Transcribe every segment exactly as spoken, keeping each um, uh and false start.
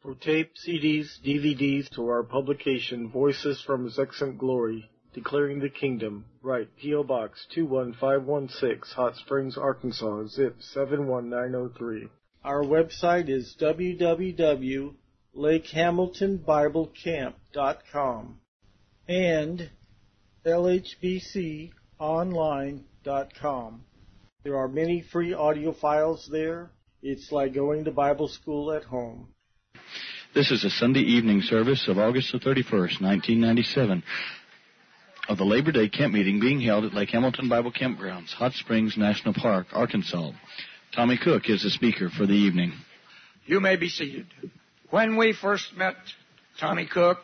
For tape, C Ds, D V Ds, to our publication, Voices from His Excellent Glory, Declaring the Kingdom, write P O. Box two one five one six, Hot Springs, Arkansas, zip seven one nine zero three. Our website is w w w dot lake hamilton bible camp dot com and l h b c online dot com. There are many free audio files there. It's like going to Bible school at home. This is a Sunday evening service of August the thirty-first, nineteen ninety-seven, of the Labor Day camp meeting being held at Lake Hamilton Bible Campgrounds, Hot Springs National Park, Arkansas. Tommy Cook is the speaker for the evening. You may be seated. When we first met Tommy Cook,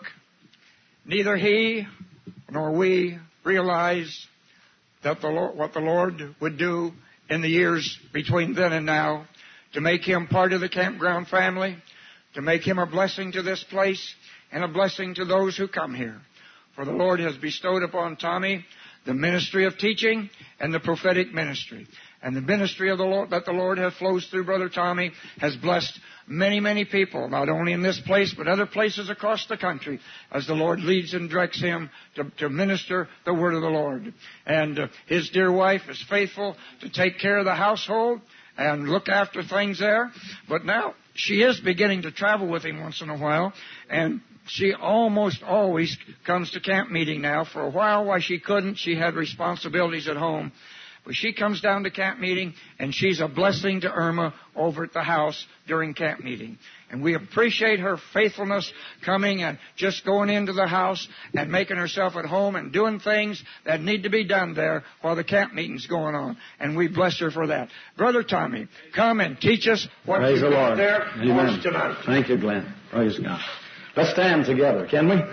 neither he nor we realized that the Lord, what the Lord would do in the years between then and now to make him part of the campground family, to make him a blessing to this place and a blessing to those who come here. For the Lord has bestowed upon Tommy the ministry of teaching and the prophetic ministry. And the ministry of the Lord that the Lord has flows through Brother Tommy has blessed many, many people, not only in this place but other places across the country, as the Lord leads and directs him to, to minister the word of the Lord. And uh, his dear wife is faithful to take care of the household and look after things there. But now she is beginning to travel with him once in a while, and she almost always comes to camp meeting now. For a while, while she couldn't, she had responsibilities at home. But she comes down to camp meeting, and she's a blessing to Irma over at the house during camp meeting. And we appreciate her faithfulness coming and just going into the house and making herself at home and doing things that need to be done there while the camp meeting's going on. And we bless her for that. Brother Tommy, come and teach us what Praise you the got Lord. there Amen. for us tonight. Thank you, Glenn. Praise God. Let's stand together, can we?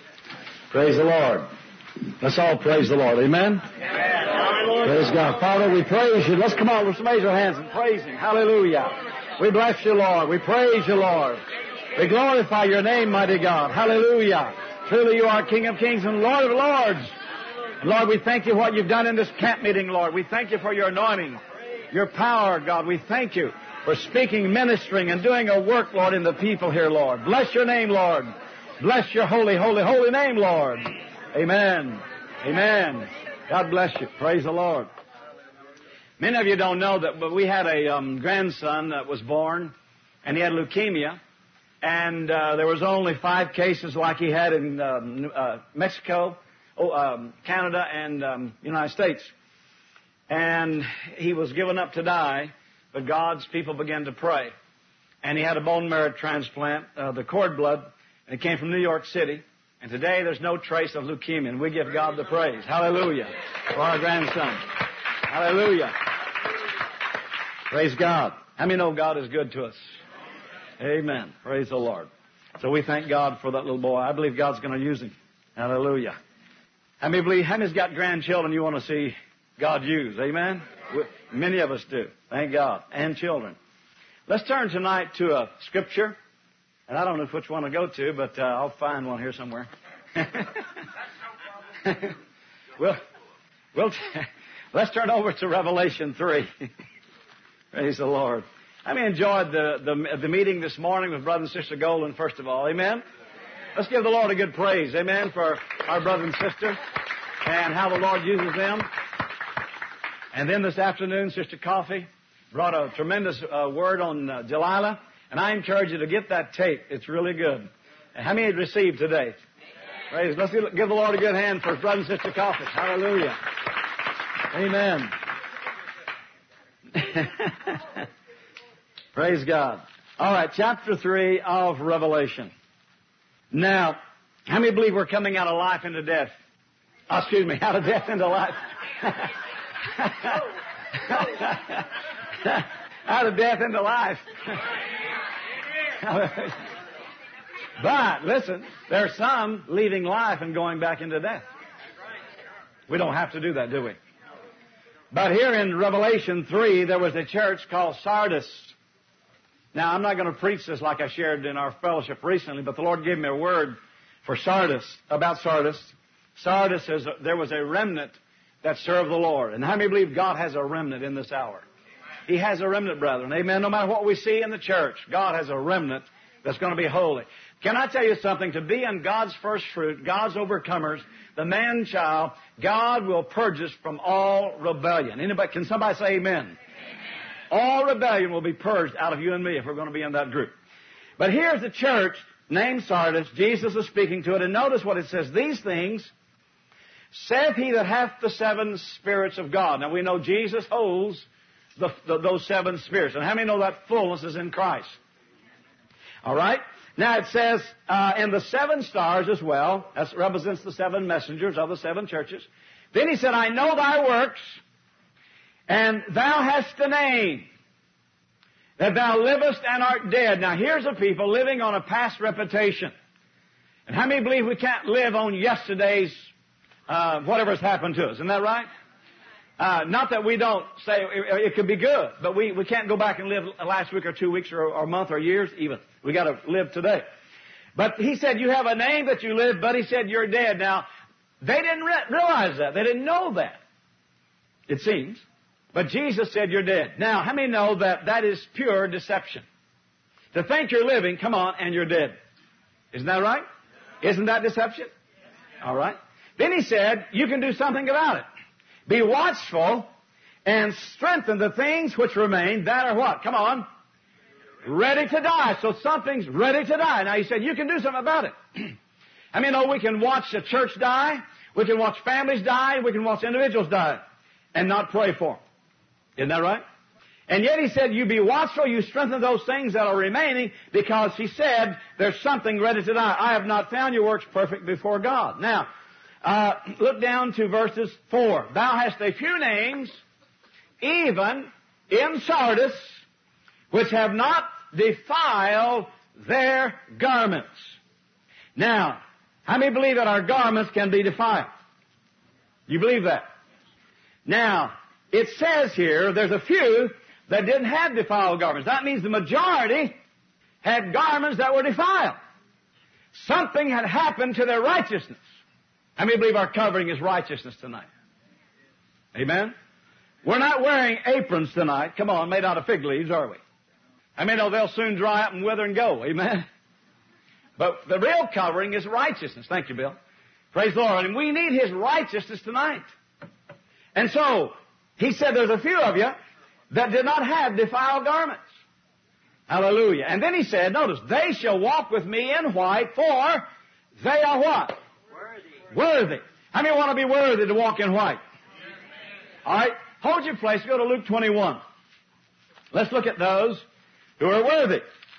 Praise the Lord. Let's all praise the Lord. Amen? Amen. Praise God. Father, we praise you. Let's come on. Let's raise our hands and praise him. Hallelujah. We bless you, Lord. We praise you, Lord. We glorify your name, mighty God. Hallelujah. Truly you are King of kings and Lord of lords. And Lord, we thank you for what you've done in this camp meeting, Lord. We thank you for your anointing, your power, God. We thank you for speaking, ministering, and doing a work, Lord, in the people here, Lord. Bless your name, Lord. Bless your holy, holy, holy name, Lord. Amen. Amen. God bless you. Praise the Lord. Many of you don't know that, but we had a um, grandson that was born, and he had leukemia, and uh, there was only five cases like he had in um, uh, Mexico, oh, um, Canada, and um, United States. And he was given up to die, but God's people began to pray. And he had a bone marrow transplant, uh, the cord blood, and it came from New York City. And today there's no trace of leukemia, and we give God the praise. Hallelujah. For our grandson. Hallelujah. Praise God. How many know God is good to us? Amen. Praise the Lord. So we thank God for that little boy. I believe God's going to use him. Hallelujah. How many believe, how many's got grandchildren you want to see God use? Amen? Many of us do. Thank God. And children. Let's turn tonight to a scripture. And I don't know which one to go to, but uh, I'll find one here somewhere. well, well, let's turn over to Revelation three. Praise the Lord. I mean, enjoyed the, the the meeting this morning with Brother and Sister Golden, first of all. Amen? Let's give the Lord a good praise. Amen? For our brother and sister and how the Lord uses them. And then this afternoon, Sister Coffee brought a tremendous uh, word on uh, Delilah. And I encourage you to get that tape. It's really good. And how many have received today? Praise. Let's give the Lord a good hand for Brother and Sister Coffee. Hallelujah. Amen. Praise God. All right, chapter three of Revelation. Now, how many believe we're coming out of life into death? Oh, excuse me, out of death into life. Out of death into life. But, listen, there are some leaving life and going back into death. We don't have to do that, do we? But here in Revelation three, there was a church called Sardis. Now, I'm not going to preach this like I shared in our fellowship recently, but the Lord gave me a word for Sardis, about Sardis. Sardis, is a, there was a remnant that served the Lord. And how many believe God has a remnant in this hour? He has a remnant, brethren. Amen. No matter what we see in the church, God has a remnant that's going to be holy. Can I tell you something? To be in God's first fruit, God's overcomers, the man-child, God will purge us from all rebellion. Anybody, can somebody say amen? Amen? All rebellion will be purged out of you and me if we're going to be in that group. But here's the church named Sardis. Jesus is speaking to it, and notice what it says. These things saith he that hath the seven spirits of God. Now we know Jesus holds the, the, those seven spirits. And how many know that fullness is in Christ? All right? Now it says, uh, and the seven stars as well. That represents the seven messengers of the seven churches. Then he said, I know thy works, and thou hast a name, that thou livest and art dead. Now here's a people living on a past reputation. And how many believe we can't live on yesterday's, uh, whatever has happened to us? Isn't that right? Uh, not that we don't say it, it could be good, but we, we can't go back and live last week or two weeks or, or a month or years even. We got to live today. But he said, you have a name that you live, but he said you're dead. Now, they didn't re- realize that. They didn't know that, it seems. But Jesus said you're dead. Now, how many know that that is pure deception? To think you're living, come on, and you're dead. Isn't that right? Isn't that deception? All right. Then he said, you can do something about it. Be watchful and strengthen the things which remain that are what? Come on. Ready to die. So something's ready to die. Now he said, you can do something about it. I mean, oh, we can watch a church die. We can watch families die. We can watch individuals die and not pray for them. Isn't that right? And yet he said, you be watchful, you strengthen those things that are remaining, because he said, there's something ready to die. I have not found your works perfect before God. Now, uh, look down to verses four. Thou hast a few names, even in Sardis, which have not defiled their garments. Now, how many believe that our garments can be defiled? You believe that? Now, it says here, there's a few that didn't have defiled garments. That means the majority had garments that were defiled. Something had happened to their righteousness. How many believe our covering is righteousness tonight? Amen? We're not wearing aprons tonight, come on, made out of fig leaves, are we? I mean, oh, they'll soon dry up and wither and go. Amen? But the real covering is righteousness. Thank you, Bill. Praise the Lord. And we need His righteousness tonight. And so, He said there's a few of you that did not have defiled garments. Hallelujah. And then He said, notice, they shall walk with me in white, for they are what? Worthy. Worthy. How many want to be worthy to walk in white? All right. Hold your place. Go to Luke twenty-one. Let's look at those who are worthy.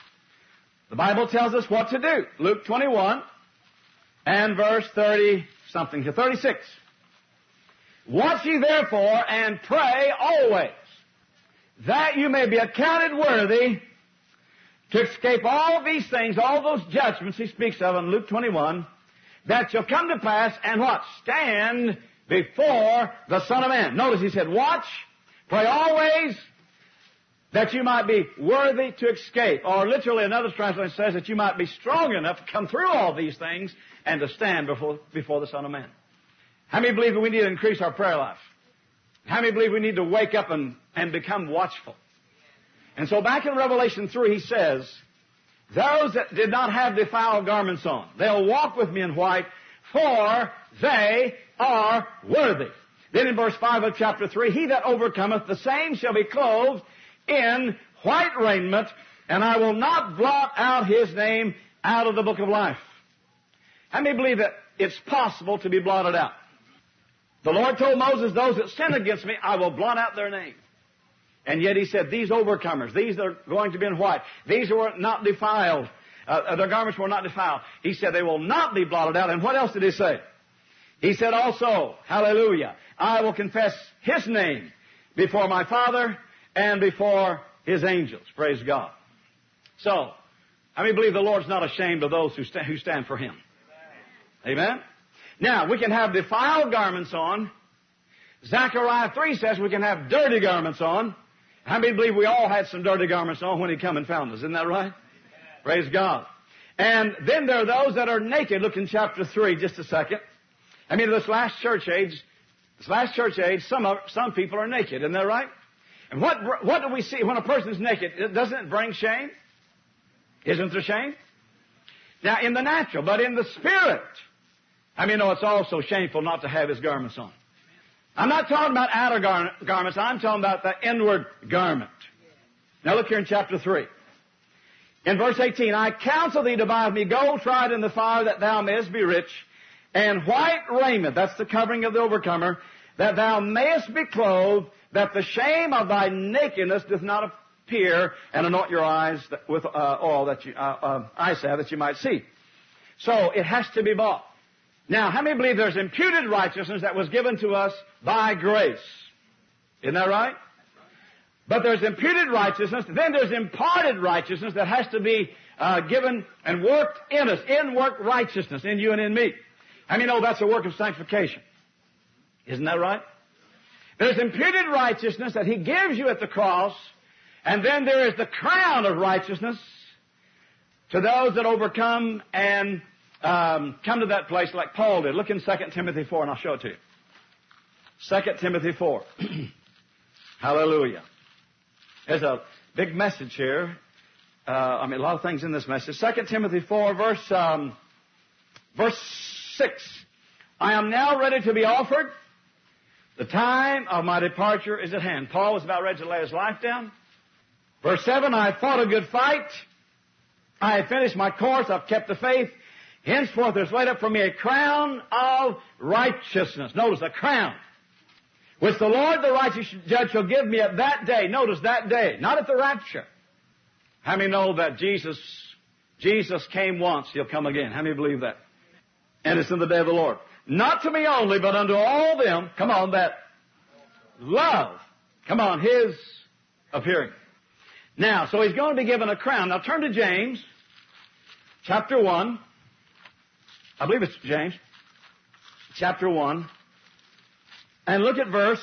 The Bible tells us what to do. Luke twenty-one and verse thirty something to thirty-six. Watch ye therefore and pray always, that you may be accounted worthy to escape all these things, all those judgments he speaks of in Luke twenty-one, that shall come to pass and what? Stand before the Son of Man. Notice he said, watch, pray always, that you might be worthy to escape. Or literally another translation says that you might be strong enough to come through all these things and to stand before, before the Son of Man. How many believe that we need to increase our prayer life? How many believe we need to wake up and, and become watchful? And so back in Revelation three, he says, those that did not have defiled garments on, they'll walk with me in white, for they are worthy. Then in verse five of chapter three, he that overcometh, the same shall be clothed in white raiment, and I will not blot out his name out of the book of life. How many believe that it's possible to be blotted out? The Lord told Moses, those that sin against me, I will blot out their name. And yet he said, these overcomers, these that are going to be in white, these who are not defiled, uh, their garments were not defiled. He said they will not be blotted out. And what else did he say? He said also, hallelujah, I will confess his name before my Father and before his angels. Praise God. So, how many believe the Lord's not ashamed of those who, sta- who stand for him? Amen? Amen? Now, we can have defiled garments on. Zechariah three says we can have dirty garments on. How many believe we all had some dirty garments on when he come and found us? Isn't that right? Amen. Praise God. And then there are those that are naked. Look in chapter three, just a second. I mean, this last church age, this last church age, some of, some people are naked. Isn't that right? And what, what do we see when a person is naked? Doesn't it bring shame? Isn't there shame? Now, in the natural, but in the spirit, I mean, no, it's also shameful not to have his garments on. I'm not talking about outer gar- garments. I'm talking about the inward garment. Now look here in chapter three. In verse eighteen, I counsel thee to buy of me gold tried in the fire, that thou mayest be rich, and white raiment, that's the covering of the overcomer, that thou mayest be clothed, that the shame of thy nakedness doth not appear, and anoint your eyes with uh, oil that you, uh, uh, eye salve that you might see. So it has to be bought. Now, how many believe there's imputed righteousness that was given to us by grace? Isn't that right? But there's imputed righteousness, then there's imparted righteousness that has to be uh, given and worked in us, in-work righteousness in you and in me. How many know that's a work of sanctification? Isn't that right? There's imputed righteousness that He gives you at the cross, and then there is the crown of righteousness to those that overcome and um, come to that place like Paul did. Look in Second Timothy four, and I'll show it to you. Second Timothy four. Hallelujah. There's a big message here. Uh, I mean, a lot of things in this message. Second Timothy four, verse um, verse six. I am now ready to be offered. The time of my departure is at hand. Paul was about ready to lay his life down. Verse seven, I have fought a good fight. I have finished my course. I've kept the faith. Henceforth there's laid up for me a crown of righteousness. Notice, a crown, which the Lord the righteous judge shall give me at that day. Notice, that day, not at the rapture. How many know that Jesus, Jesus came once, He'll come again? How many believe that? And it's in the day of the Lord. Not to me only, but unto all them, come on, that love, come on, His appearing. Now, so He's going to be given a crown. Now turn to James, chapter one. I believe it's James, chapter one. And look at verse,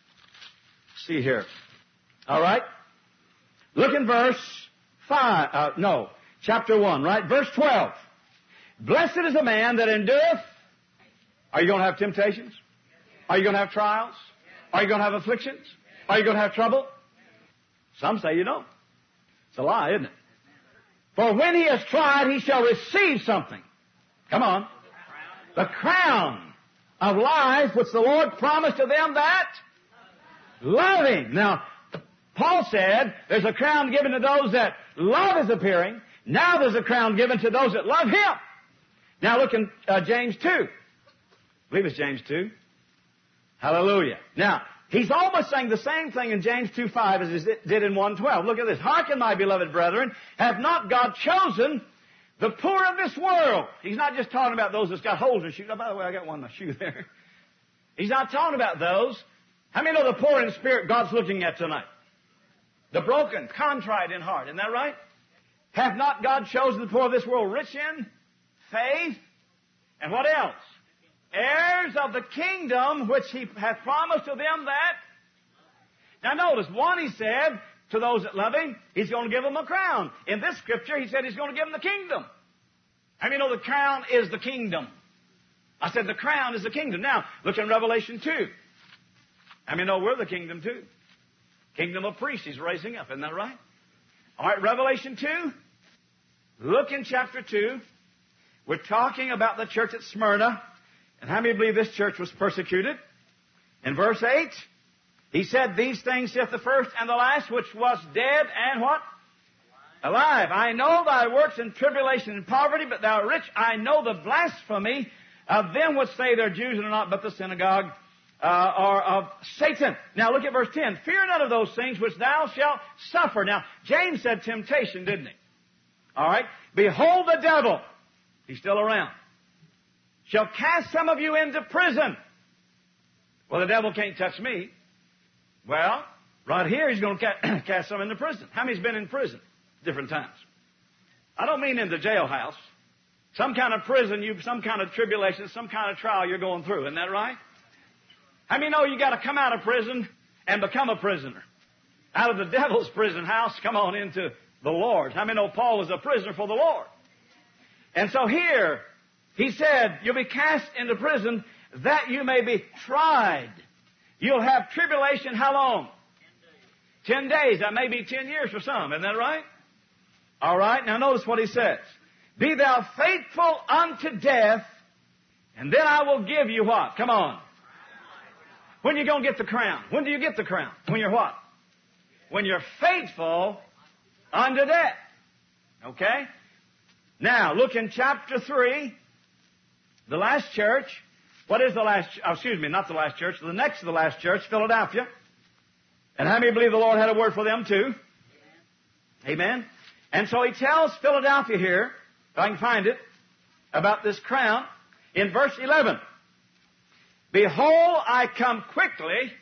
see here. All right? Look in verse five, uh, no, chapter one, right? Verse twelve. Blessed is the man that endureth. Are you going to have temptations? Are you going to have trials? Are you going to have afflictions? Are you going to have trouble? Some say you don't. It's a lie, isn't it? For when he has tried, he shall receive something. Come on. The crown of life which the Lord promised to them that love Him. Now, Paul said there's a crown given to those that love is appearing. Now there's a crown given to those that love Him. Now look in uh, James two. I believe it's James two. Hallelujah. Now, he's almost saying the same thing in James two five as he did in one twelve. Look at this. Hearken, my beloved brethren, hath not God chosen the poor of this world? He's not just talking about those that's got holes in their shoes. Oh, by the way, I got one in my shoe there. He's not talking about those. How many know the poor in spirit God's looking at tonight? The broken, contrite in heart. Isn't that right? Hath not God chosen the poor of this world rich in faith? And what else? Heirs of the kingdom which He hath promised to them that. Now notice, one He said, to those that love Him, He's going to give them a crown. In this scripture, He said He's going to give them the kingdom. How many know the crown is the kingdom? I said the crown is the kingdom. Now, look in Revelation two. How many know we're the kingdom too? Kingdom of priests He's raising up. Isn't that right? All right, Revelation two. Look in chapter two. We're talking about the church at Smyrna. And how many believe this church was persecuted? In verse eight, He said, these things saith the first and the last, which was dead and what? Alive. I know thy works in tribulation and poverty, but thou art rich. I know the blasphemy of them which say they're Jews and are not, but the synagogue uh, are of Satan. Now look at verse ten. Fear none of those things which thou shalt suffer. Now, James said temptation, didn't he? All right. Behold, the devil, he's still around, shall cast some of you into prison. Well, the devil can't touch me. Well, right here he's going to cast some into prison. How many's been in prison? Different times. I don't mean in the jailhouse. Some kind of prison, you some kind of tribulation, some kind of trial you're going through. Isn't that right? How many know you got to come out of prison and become a prisoner? Out of the devil's prison house, come on into the Lord. How many know Paul was a prisoner for the Lord? And so here, he said, you'll be cast into prison that you may be tried. You'll have tribulation how long? Ten days. Ten days. That may be ten years for some. Isn't that right? All right, now notice what he says. Be thou faithful unto death, and then I will give you what? Come on. When you going to get the crown? When do you get the crown? When you're what? When you're faithful unto death. Okay? Now, look in chapter three, the last church. What is the last, oh, excuse me, not the last church, the next to the last church, Philadelphia. And how many believe the Lord had a word for them too? Amen. And so he tells Philadelphia here, if I can find it, about this crown in verse eleven. Behold, I come quickly.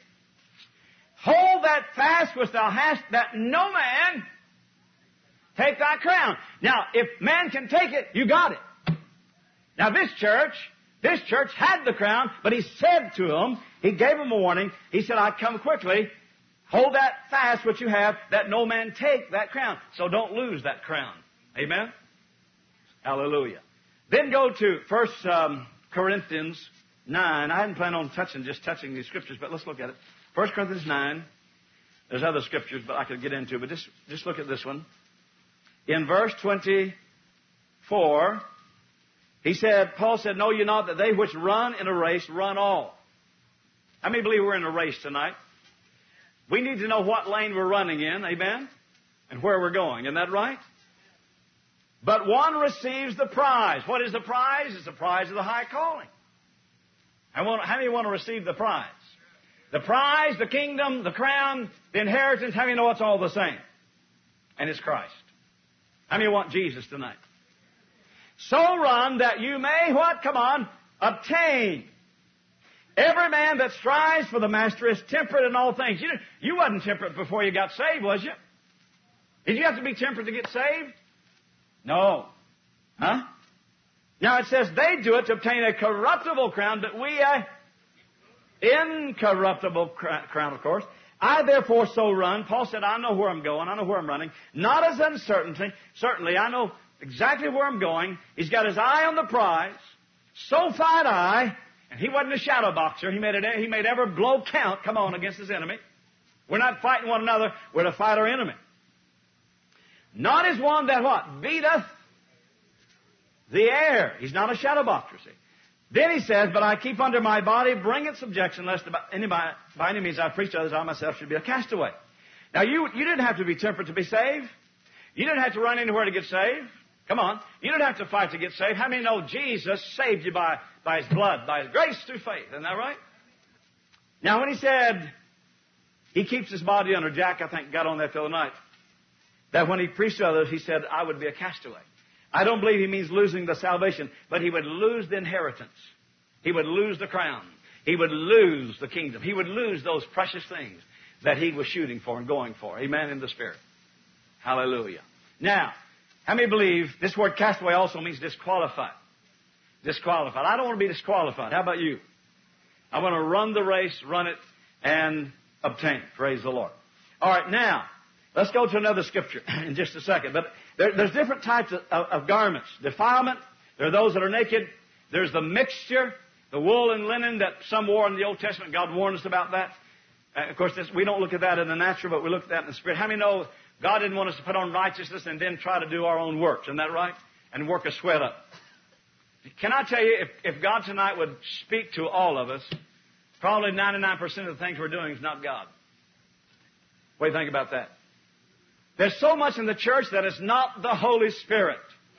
Hold that fast which thou hast, that no man take thy crown. Now, if man can take it, you got it. Now, this church, this church had the crown, but he said to them, he gave them a warning. He said, I come quickly. Hold that fast which you have, that no man take that crown. So don't lose that crown. Amen? Hallelujah. Then go to First um, Corinthians nine. I hadn't planned on touching, just touching these scriptures, but let's look at it. First Corinthians nine. There's other scriptures, but I could get into, but just, just look at this one. In verse twenty-four, he said, Paul said, know ye not that they which run in a race run all? How many believe we're in a race tonight? We need to know what lane we're running in, amen? And where we're going. Isn't that right? But one receives the prize. What is the prize? It's the prize of the high calling. I want, how many want to receive the prize? The prize, the kingdom, the crown, the inheritance, how many know it's all the same? And it's Christ. How many want Jesus tonight? So run that you may, what? Come on, obtain. Every man that strives for the master is temperate in all things. You, you wasn't temperate before you got saved, was you? Did you have to be temperate to get saved? No. Huh? Now it says they do it to obtain a corruptible crown, but we a incorruptible crown, of course. I therefore so run. Paul said, I know where I'm going. I know where I'm running. Not as uncertainty. Certainly, I know exactly where I'm going. He's got his eye on the prize. So fight I. And he wasn't a shadow boxer. He made it, he made every blow count, come on, against his enemy. We're not fighting one another. We're to fight our enemy. Not as one that what? Beateth the air. He's not a shadow boxer, see. Then he says, but I keep under my body, bring it subjection, lest by any, by, by any means I preach to others, I myself should be a castaway. Now, you, you didn't have to be temperate to be saved. You didn't have to run anywhere to get saved. Come on. You didn't have to fight to get saved. How many know Jesus saved you by, by His blood, by His grace through faith? Isn't that right? Now, when he said he keeps his body under, Jack, I think, got on that the other night, that when he preached to others, he said, I would be a castaway. I don't believe he means losing the salvation, but he would lose the inheritance. He would lose the crown. He would lose the kingdom. He would lose those precious things that he was shooting for and going for. Amen, in the Spirit. Hallelujah. Now, how many believe this word castaway also means disqualified? Disqualified. I don't want to be disqualified. How about you? I want to run the race, run it, and obtain. Praise the Lord. All right, now, let's go to another scripture in just a second. But there, there's different types of, of, of garments. Defilement. There are those that are naked. There's the mixture, the wool and linen that some wore in the Old Testament. God warned us about that. Uh, of course, this, we don't look at that in the natural, but we look at that in the Spirit. How many know God didn't want us to put on righteousness and then try to do our own works? Isn't that right? And work a sweat up. Can I tell you, if, if God tonight would speak to all of us, probably ninety-nine percent of the things we're doing is not God. What do you think about that? There's so much in the church that is not the Holy Spirit.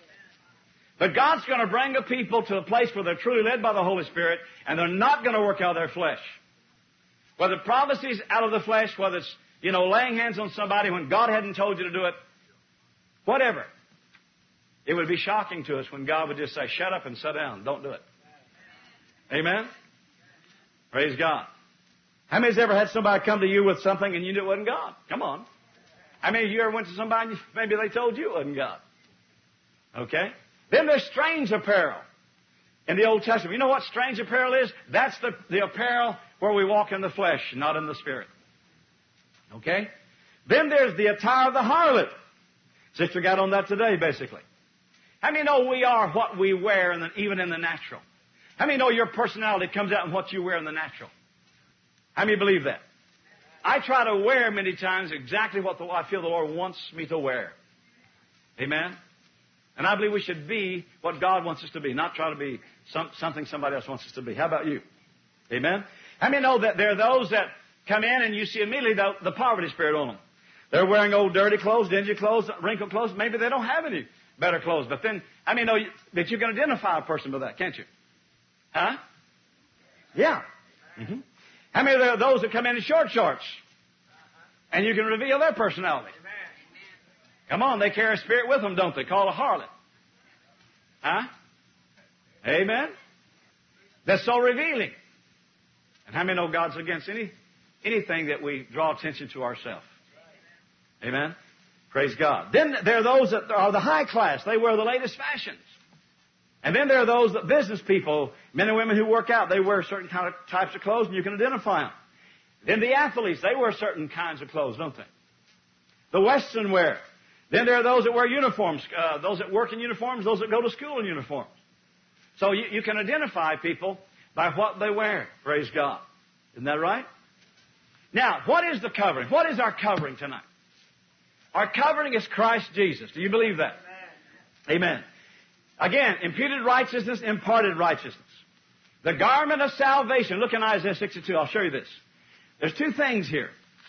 But God's going to bring a people to a place where they're truly led by the Holy Spirit, and they're not going to work out their flesh. Whether prophecy's out of the flesh, whether it's, you know, laying hands on somebody when God hadn't told you to do it, whatever. It would be shocking to us when God would just say, shut up and sit down. Don't do it. Amen? Praise God. How many's ever had somebody come to you with something and you knew it wasn't God? Come on. How many of you ever went to somebody and maybe they told you it wasn't God? Okay? Then there's strange apparel in the Old Testament. You know what strange apparel is? That's the, the apparel where we walk in the flesh, not in the Spirit. Okay? Then there's the attire of the harlot. Sister got on that today, basically. How many know we are what we wear, in the, even in the natural? How many know your personality comes out in what you wear in the natural? How many believe that? I try to wear many times exactly what the, I feel the Lord wants me to wear. Amen? And I believe we should be what God wants us to be, not try to be some, something somebody else wants us to be. How about you? Amen? How many know that there are those that come in and you see immediately the, the poverty spirit on them? They're wearing old dirty clothes, dingy clothes, wrinkled clothes. Maybe they don't have any better clothes. But then, I mean, know that you can identify a person with that, can't you? Huh? Yeah. Mm-hmm. How many are those that come in in short shorts? And you can reveal their personality. Come on, they carry a spirit with them, don't they? Called a harlot. Huh? Amen? That's so revealing. And how many know God's against any anything that we draw attention to ourselves? Amen? Praise God. Then there are those that are the high class. They wear the latest fashions. And then there are those that business people, men and women who work out, they wear certain kind of types of clothes and you can identify them. Then the athletes, they wear certain kinds of clothes, don't they? The Western wear. Then there are those that wear uniforms, uh, those that work in uniforms, those that go to school in uniforms. So you, you can identify people by what they wear. Praise God. Isn't that right? Now, what is the covering? What is our covering tonight? Our covering is Christ Jesus. Do you believe that? Amen. Amen. Again, imputed righteousness, imparted righteousness. The garment of salvation. Look in Isaiah sixty-two. I'll show you this. There's two things here.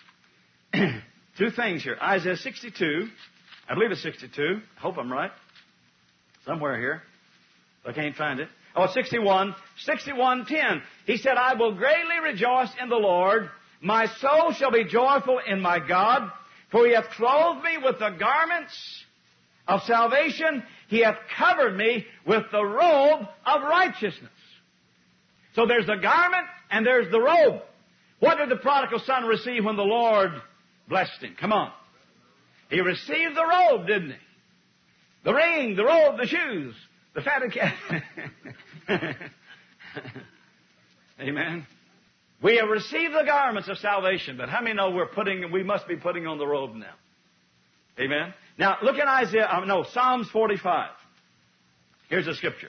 Two things here. Isaiah sixty-two. I believe it's sixty-two. I hope I'm right. Somewhere here. I can't find it. Oh, sixty-one. sixty-one ten. He said, I will greatly rejoice in the Lord. My soul shall be joyful in my God. For he hath clothed me with the garments of salvation. He hath covered me with the robe of righteousness. So there's the garment and there's the robe. What did the prodigal son receive when the Lord blessed him? Come on. He received the robe, didn't he? The ring, the robe, the shoes, the fatted calf. Amen. We have received the garments of salvation, but how many know we're putting, we must be putting on the robe now? Amen. Now look at Isaiah, uh, no, Psalms forty-five. Here's the scripture.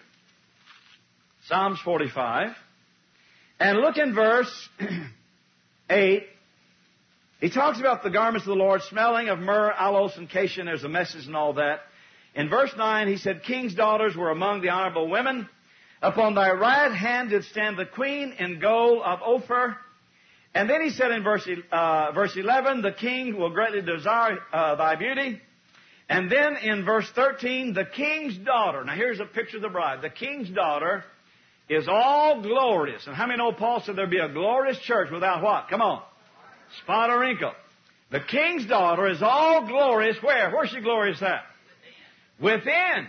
Psalms forty-five. And look in verse eight. He talks about the garments of the Lord, smelling of myrrh, aloes, and cassia. There's a message and all that. In verse nine, he said, King's daughters were among the honorable women. Upon thy right hand did stand the queen in gold of Ophir. And then he said in verse, uh, verse eleven, the king will greatly desire uh, thy beauty. And then in verse thirteen, the king's daughter. Now here's a picture of the bride. The king's daughter is all glorious. And how many know Paul said there'd be a glorious church without what? Come on. Spot or wrinkle. The king's daughter is all glorious. Where? Where's she glorious at? Within.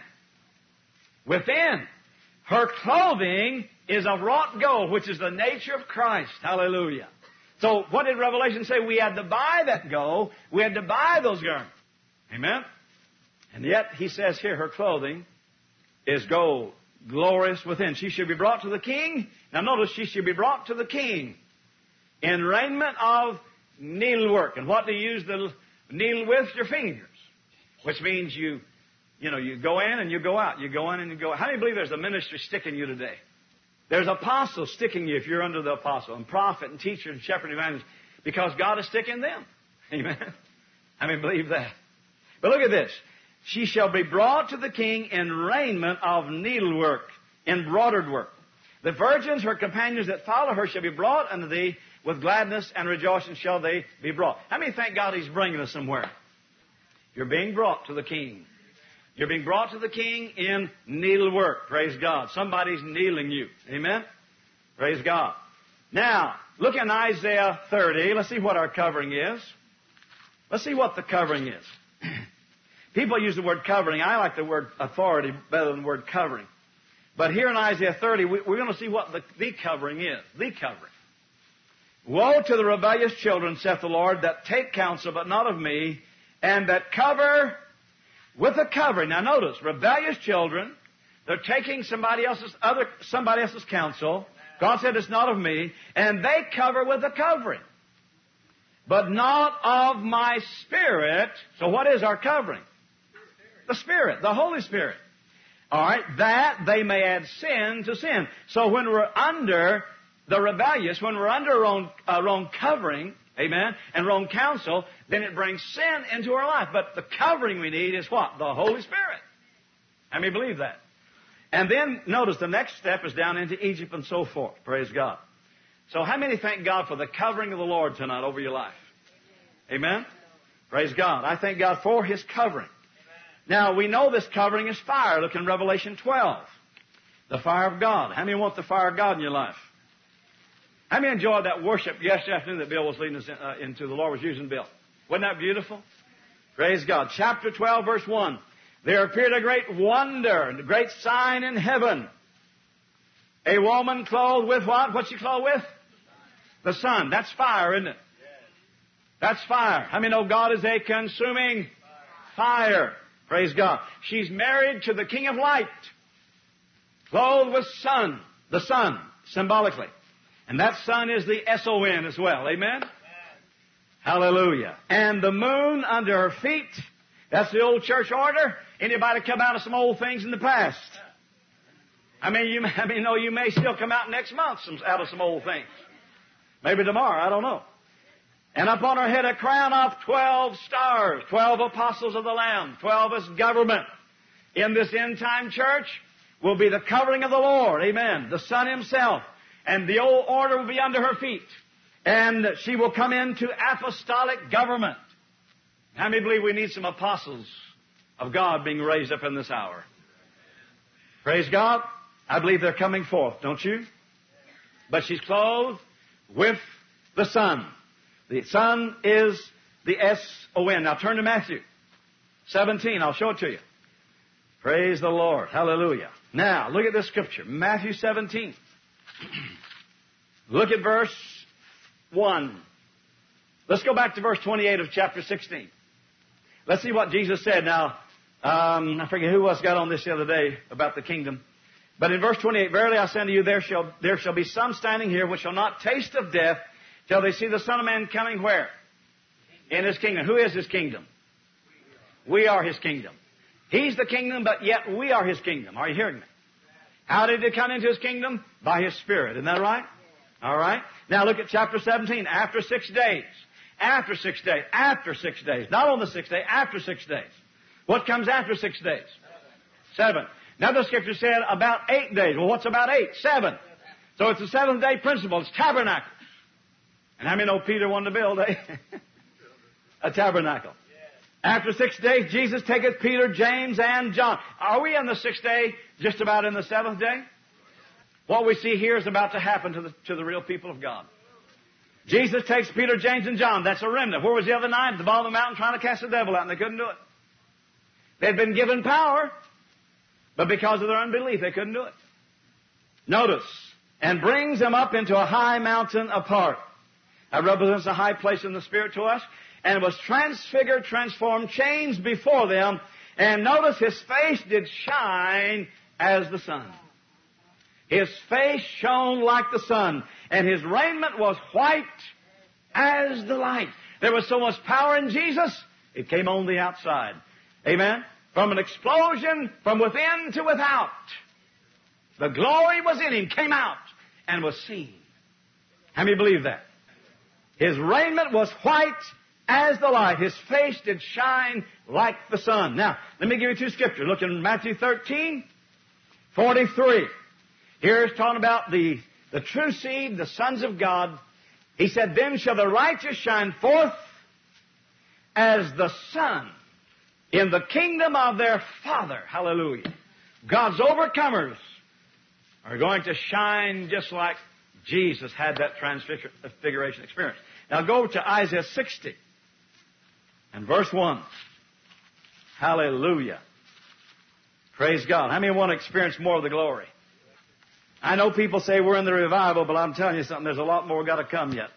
Within. Her clothing is of wrought gold, which is the nature of Christ. Hallelujah. So what did Revelation say? We had to buy that gold. We had to buy those garments. Amen? And yet, he says here, her clothing is gold, glorious within. She should be brought to the king. Now notice, she should be brought to the king in raiment of needlework. And what do you use the needle with? Your fingers. Which means you, you know, you go in and you go out. You go in and you go out. How many believe there's a ministry sticking you today? There's apostles sticking you if you're under the apostle, and prophet and teacher and shepherd and evangelist, because God is sticking them. Amen. How many believe that? But look at this. She shall be brought to the king in raiment of needlework, embroidered work. The virgins, her companions that follow her, shall be brought unto thee. With gladness and rejoicing shall they be brought. How many thank God he's bringing us somewhere? You're being brought to the king. You're being brought to the king in needlework. Praise God. Somebody's needling you. Amen? Praise God. Now, look in Isaiah thirty. Let's see what our covering is. Let's see what the covering is. People use the word covering. I like the word authority better than the word covering. But here in Isaiah thirty, we're going to see what the, the covering is. The covering. Woe to the rebellious children, saith the Lord, that take counsel, but not of me, and that cover with a covering. Now notice, rebellious children, they're taking somebody else's other somebody else's counsel. God said it's not of me, and they cover with a covering. But not of my Spirit. So what is our covering? The Spirit, the Holy Spirit. All right, that they may add sin to sin. So when we're under the rebellious, when we're under our own, our own covering, Amen. And wrong counsel, then it brings sin into our life. But the covering we need is what? The Holy Spirit. How many believe that? And then notice the next step is down into Egypt and so forth. Praise God. So how many thank God for the covering of the Lord tonight over your life? Amen. Praise God. I thank God for His covering. Now, we know this covering is fire. Look in Revelation twelve. The fire of God. How many want the fire of God in your life? How many enjoyed that worship yesterday afternoon that Bill was leading us in, uh, into? The Lord was using Bill. Wasn't that beautiful? Praise God. Chapter twelve, verse one. There appeared a great wonder and a great sign in heaven. A woman clothed with what? What's she clothed with? The sun. That's fire, isn't it? That's fire. How many know God is a consuming fire? Praise God. She's married to the King of Light. Clothed with sun. The sun, symbolically. And that sun is the S O N as well. Amen? Amen? Hallelujah. And the moon under her feet. That's the old church order. Anybody come out of some old things in the past? I mean, you, I mean, no, you may still come out next month some, out of some old things. Maybe tomorrow, I don't know. And upon her head a crown of twelve stars, twelve apostles of the Lamb, twelve as government. In this end time church will be the covering of the Lord. Amen. The Son Himself. And the old order will be under her feet. And she will come into apostolic government. How many believe we need some apostles of God being raised up in this hour? Praise God. I believe they're coming forth, don't you? But she's clothed with the sun. The sun is the S O N. Now turn to Matthew seventeen. I'll show it to you. Praise the Lord. Hallelujah. Now, look at this scripture. Matthew seventeen. Look at verse one. Let's go back to verse twenty-eight of chapter sixteen. Let's see what Jesus said. Now, um, I forget who else got on this the other day about the kingdom. But in verse twenty-eight, verily I say unto you, there shall, there shall be some standing here which shall not taste of death till they see the Son of Man coming where? In His kingdom. Who is His kingdom? We are His kingdom. He's the kingdom, but yet we are His kingdom. Are you hearing me? How did it come into His kingdom? By His Spirit. Isn't that right? All right. Now look at chapter seventeen. After six days. After six days. After six days. Not on the sixth day. After six days. What comes after six days? Seven. Now the scripture said about eight days. Well, what's about eight? Seven. So it's the seventh day principle. It's tabernacle. And how many know Peter wanted to build a, a tabernacle? After six days, Jesus taketh Peter, James, and John. Are we in the sixth day, just about in the seventh day? What we see here is about to happen to the, to the real people of God. Jesus takes Peter, James, and John. That's a remnant. Where was the other nine? At the bottom of the mountain trying to cast the devil out, and they couldn't do it. They'd been given power, but because of their unbelief, they couldn't do it. Notice, and brings them up into a high mountain apart. That represents a high place in the Spirit to us. And was transfigured, transformed, changed before them. And notice His face did shine as the sun. His face shone like the sun. And His raiment was white as the light. There was so much power in Jesus, it came on the outside. Amen? From an explosion from within to without. The glory was in Him, came out, and was seen. How many believe that? His raiment was white as the light. His face did shine like the sun. Now, let me give you two scriptures. Look in Matthew thirteen, forty-three. Here it's talking about the, the true seed, the sons of God. He said, then shall the righteous shine forth as the sun in the kingdom of their Father. Hallelujah. God's overcomers are going to shine just like Jesus had that transfiguration experience. Now go to Isaiah sixty and verse one. Hallelujah. Praise God. How many want to experience more of the glory? I know people say we're in the revival, but I'm telling you something, there's a lot more got to come yet.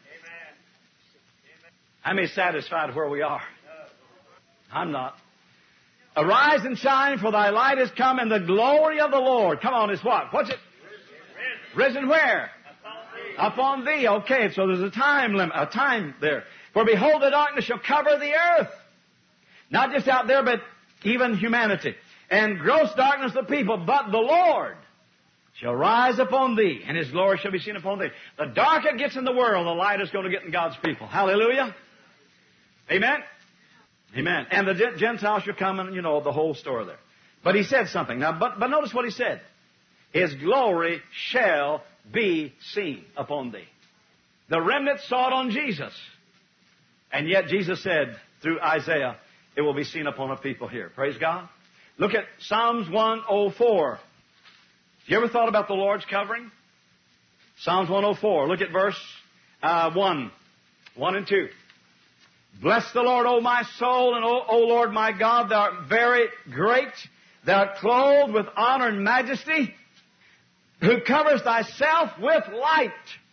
How many satisfied where we are? I'm not. Arise and shine, for thy light is come, and the glory of the Lord. Come on, is what? What's it? Risen, Risen where? Upon thee. Upon thee. Okay, so there's a time limit, a time there. For behold, the darkness shall cover the earth. Not just out there, but even humanity. And gross darkness the people. But the Lord shall rise upon thee, and his glory shall be seen upon thee. The darker it gets in the world, the light is going to get in God's people. Hallelujah. Amen. Amen. And the Gentiles shall come, and you know the whole story there. But he said something. Now, but, but notice what he said. His glory shall be seen upon thee. The remnant saw it on Jesus. And yet Jesus said through Isaiah, it will be seen upon a people here. Praise God. Look at Psalms one oh four. You ever thought about the Lord's covering? Psalms one oh four. Look at verse uh, one. one and two. Bless the Lord, O my soul, and O, o Lord my God, thou art very great. Thou art clothed with honor and majesty, who covers thyself with light,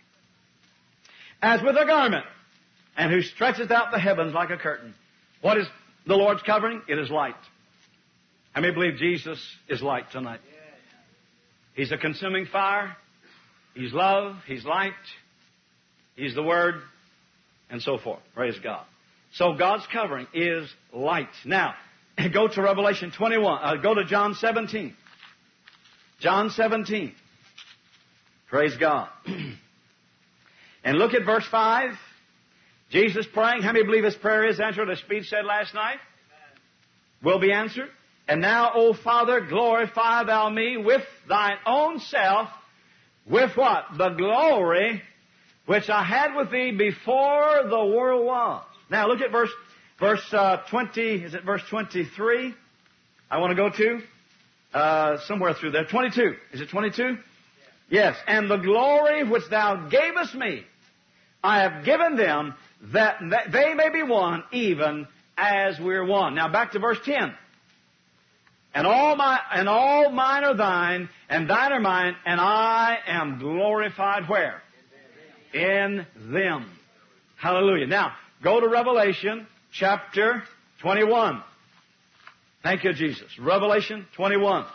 as with a garment, and who stretcheth out the heavens like a curtain. What is the Lord's covering? It is light. How many believe Jesus is light tonight? He's a consuming fire. He's love. He's light. He's the Word. And so forth. Praise God. So God's covering is light. Now, go to Revelation twenty-one. Uh, go to John seventeen. John seventeen. Praise God. And look at verse five. Jesus praying. How many believe his prayer is answered, as Speed said last night? Will be answered. And now, O Father, glorify thou me with thine own self, with what? The glory which I had with thee before the world was. Now look at verse verse uh, twenty. Is it verse twenty-three? I want to go to uh, somewhere through there. twenty-two. Is it twenty-two? Yes. And the glory which thou gavest me, I have given them, that, that they may be one, even as we're one. Now back to verse ten. And all my and all mine are thine, and thine are mine, and I am glorified where? In them. Hallelujah. Now, go to Revelation chapter twenty-one. Thank you, Jesus. Revelation twenty-one.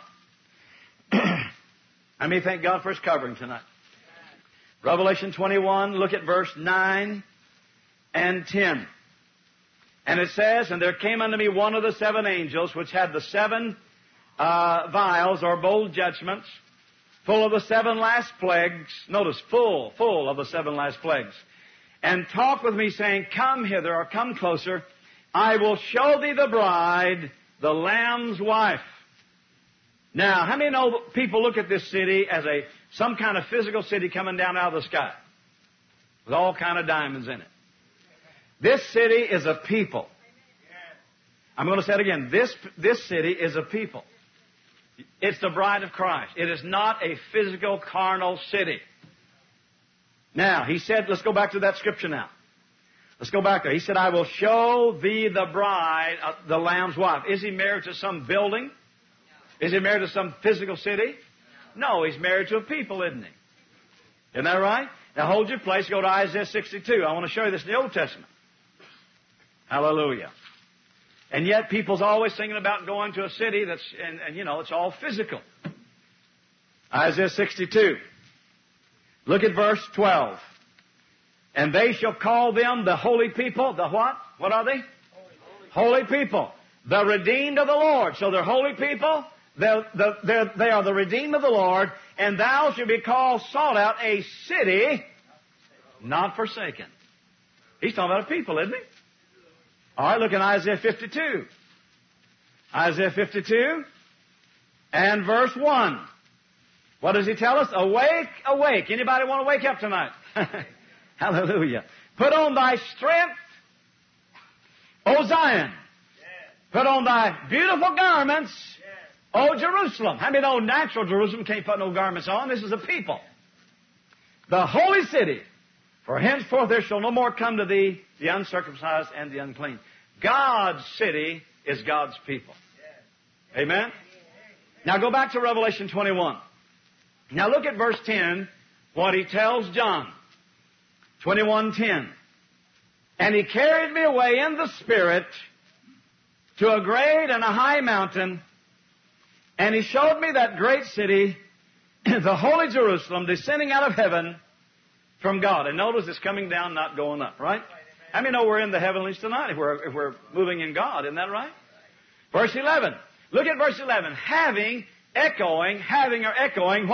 I may thank God for his covering tonight. Revelation twenty-one, look at verse nine and ten. And it says, and there came unto me one of the seven angels, which had the seven uh, vials, or bowl judgments, full of the seven last plagues. Notice, full, full of the seven last plagues. And talked with me, saying, come hither, or come closer. I will show thee the bride, the Lamb's wife. Now, how many know people look at this city as a some kind of physical city coming down out of the sky with all kind of diamonds in it? This city is a people. I'm going to say it again. This, this city is a people. It's the bride of Christ. It is not a physical, carnal city. Now, he said, let's go back to that scripture now. Let's go back there. He said, I will show thee the bride, uh, the Lamb's wife. Is he married to some building? Is he married to some physical city? No, he's married to a people, isn't he? Isn't that right? Now hold your place. Go to Isaiah sixty-two. I want to show you this in the Old Testament. Hallelujah. And yet people's always thinking about going to a city that's, and, and you know, it's all physical. Isaiah sixty-two. Look at verse twelve. And they shall call them the holy people. The what? What are they? Holy, holy people. The redeemed of the Lord. So they're holy people. They're, they're, they are the redeemed of the Lord. And thou shalt be called, sought out, a city not forsaken. He's talking about a people, isn't he? All right, look in Isaiah fifty-two. Isaiah fifty-two and verse one. What does he tell us? Awake, awake. Anybody want to wake up tonight? Hallelujah. Put on thy strength, O Zion. Put on thy beautiful garments, O Jerusalem. How many know natural Jerusalem can't put no garments on? This is a people. The holy city. For henceforth there shall no more come to thee the uncircumcised and the unclean. God's city is God's people. Amen? Now go back to Revelation twenty-one. Now look at verse ten, what he tells John. twenty-one ten. And he carried me away in the Spirit to a great and a high mountain, and he showed me that great city, the holy Jerusalem, descending out of heaven from God. And notice it's coming down, not going up, right? How many know we're in the heavenlies tonight if we're, if we're moving in God? Isn't that right? Verse eleven. Look at verse eleven. Having, echoing, having or echoing what?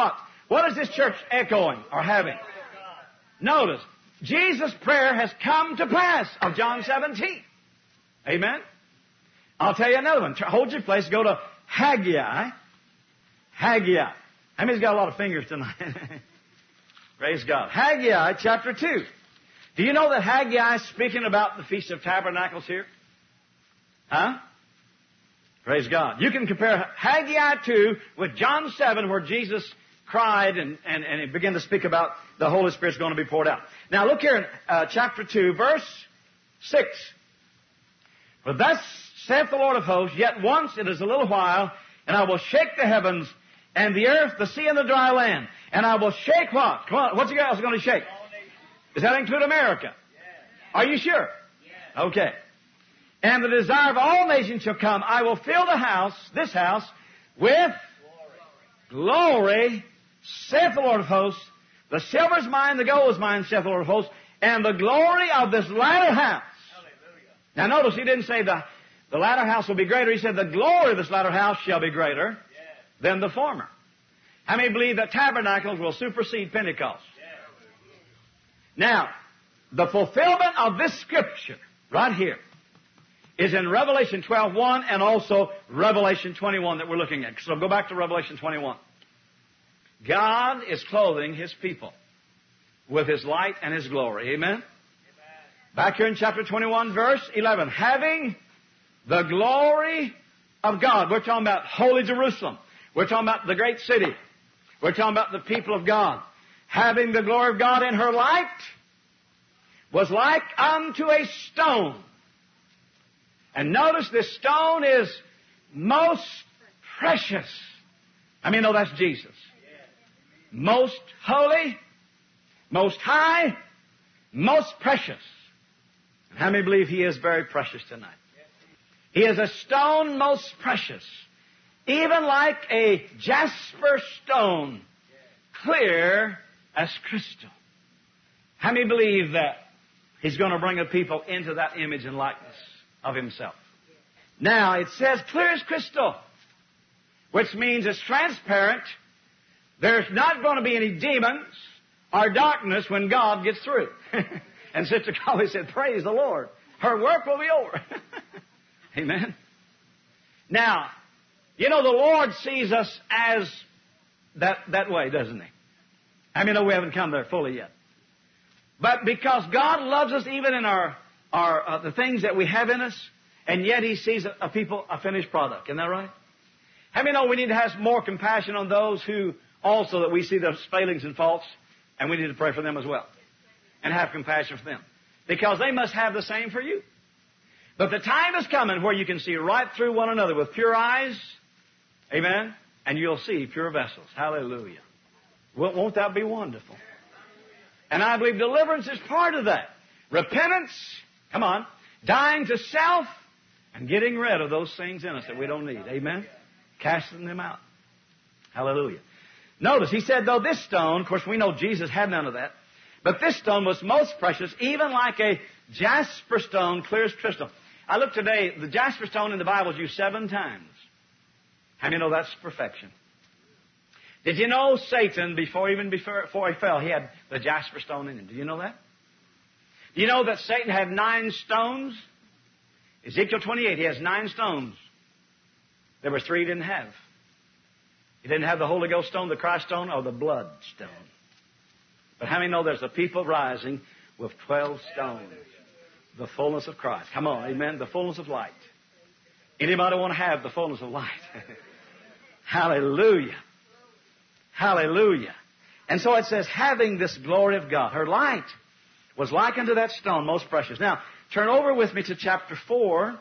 What is this church echoing or having? Notice, Jesus' prayer has come to pass of John seventeen. Amen? I'll tell you another one. Hold your place. Go to Haggai. Haggai. How many's got a lot of fingers tonight? Praise God. Haggai chapter two. Do you know that Haggai is speaking about the Feast of Tabernacles here? Huh? Praise God. You can compare Haggai two with John seven where Jesus cried and, and, and he began to speak about the Holy Spirit's going to be poured out. Now look here in uh, chapter two, verse six. For thus saith the Lord of hosts, yet once it is a little while, and I will shake the heavens and the earth, the sea, and the dry land. And I will shake what? Come on, what's you guys going to shake? Does that include America? Are you sure? Okay. And the desire of all nations shall come. I will fill the house, this house, with glory, saith the Lord of hosts. The silver is mine, the gold is mine, saith the Lord of hosts. And the glory of this latter house. Now notice he didn't say the, the latter house will be greater. He said the glory of this latter house shall be greater than the former. How many believe that tabernacles will supersede Pentecost? Now, the fulfillment of this scripture right here is in Revelation twelve one and also Revelation twenty-one that we're looking at. So go back to Revelation twenty-one. God is clothing His people with His light and His glory. Amen? Back here in chapter twenty-one, verse eleven. Having the glory of God. We're talking about holy Jerusalem. We're talking about the great city. We're talking about the people of God. Having the glory of God in her light was like unto a stone. And notice this stone is most precious. I mean, no, that's Jesus. Most holy, most high, most precious. How many believe He is very precious tonight? He is a stone most precious. Even like a jasper stone, clear as crystal. How many believe that He's going to bring a people into that image and likeness of Himself? Now, it says clear as crystal, which means it's transparent. There's not going to be any demons or darkness when God gets through. And Sister Collie said, praise the Lord. Her work will be over. Amen. Now, you know, the Lord sees us as that, that way, doesn't He? I mean, no, we haven't come there fully yet. But because God loves us even in our, our uh, the things that we have in us, and yet He sees a, a people, a finished product. Isn't that right? How many know we need to have more compassion on those who also that we see their failings and faults, and we need to pray for them as well. And have compassion for them. Because they must have the same for you. But the time is coming where you can see right through one another with pure eyes. Amen? And you'll see pure vessels. Hallelujah. Won't that be wonderful? And I believe deliverance is part of that. Repentance, come on, dying to self and getting rid of those things in us that we don't need. Amen? Casting them out. Hallelujah. Notice, He said, though this stone, of course we know Jesus had none of that, but this stone was most precious, even like a jasper stone, clear as crystal. I looked today, the jasper stone in the Bible is used seven times. How many know that's perfection? Did you know Satan, before even before, before he fell, he had the jasper stone in him? Do you know that? Do you know that Satan had nine stones? Ezekiel twenty-eight, he has nine stones. There were three he didn't have. He didn't have the Holy Ghost stone, the Christ stone, or the blood stone. But how many know there's a people rising with twelve stones? The fullness of Christ. Come on, amen. The fullness of light. Anybody want to have the fullness of light? Hallelujah. Hallelujah. And so it says, having this glory of God. Her light was like unto that stone, most precious. Now, turn over with me to chapter four.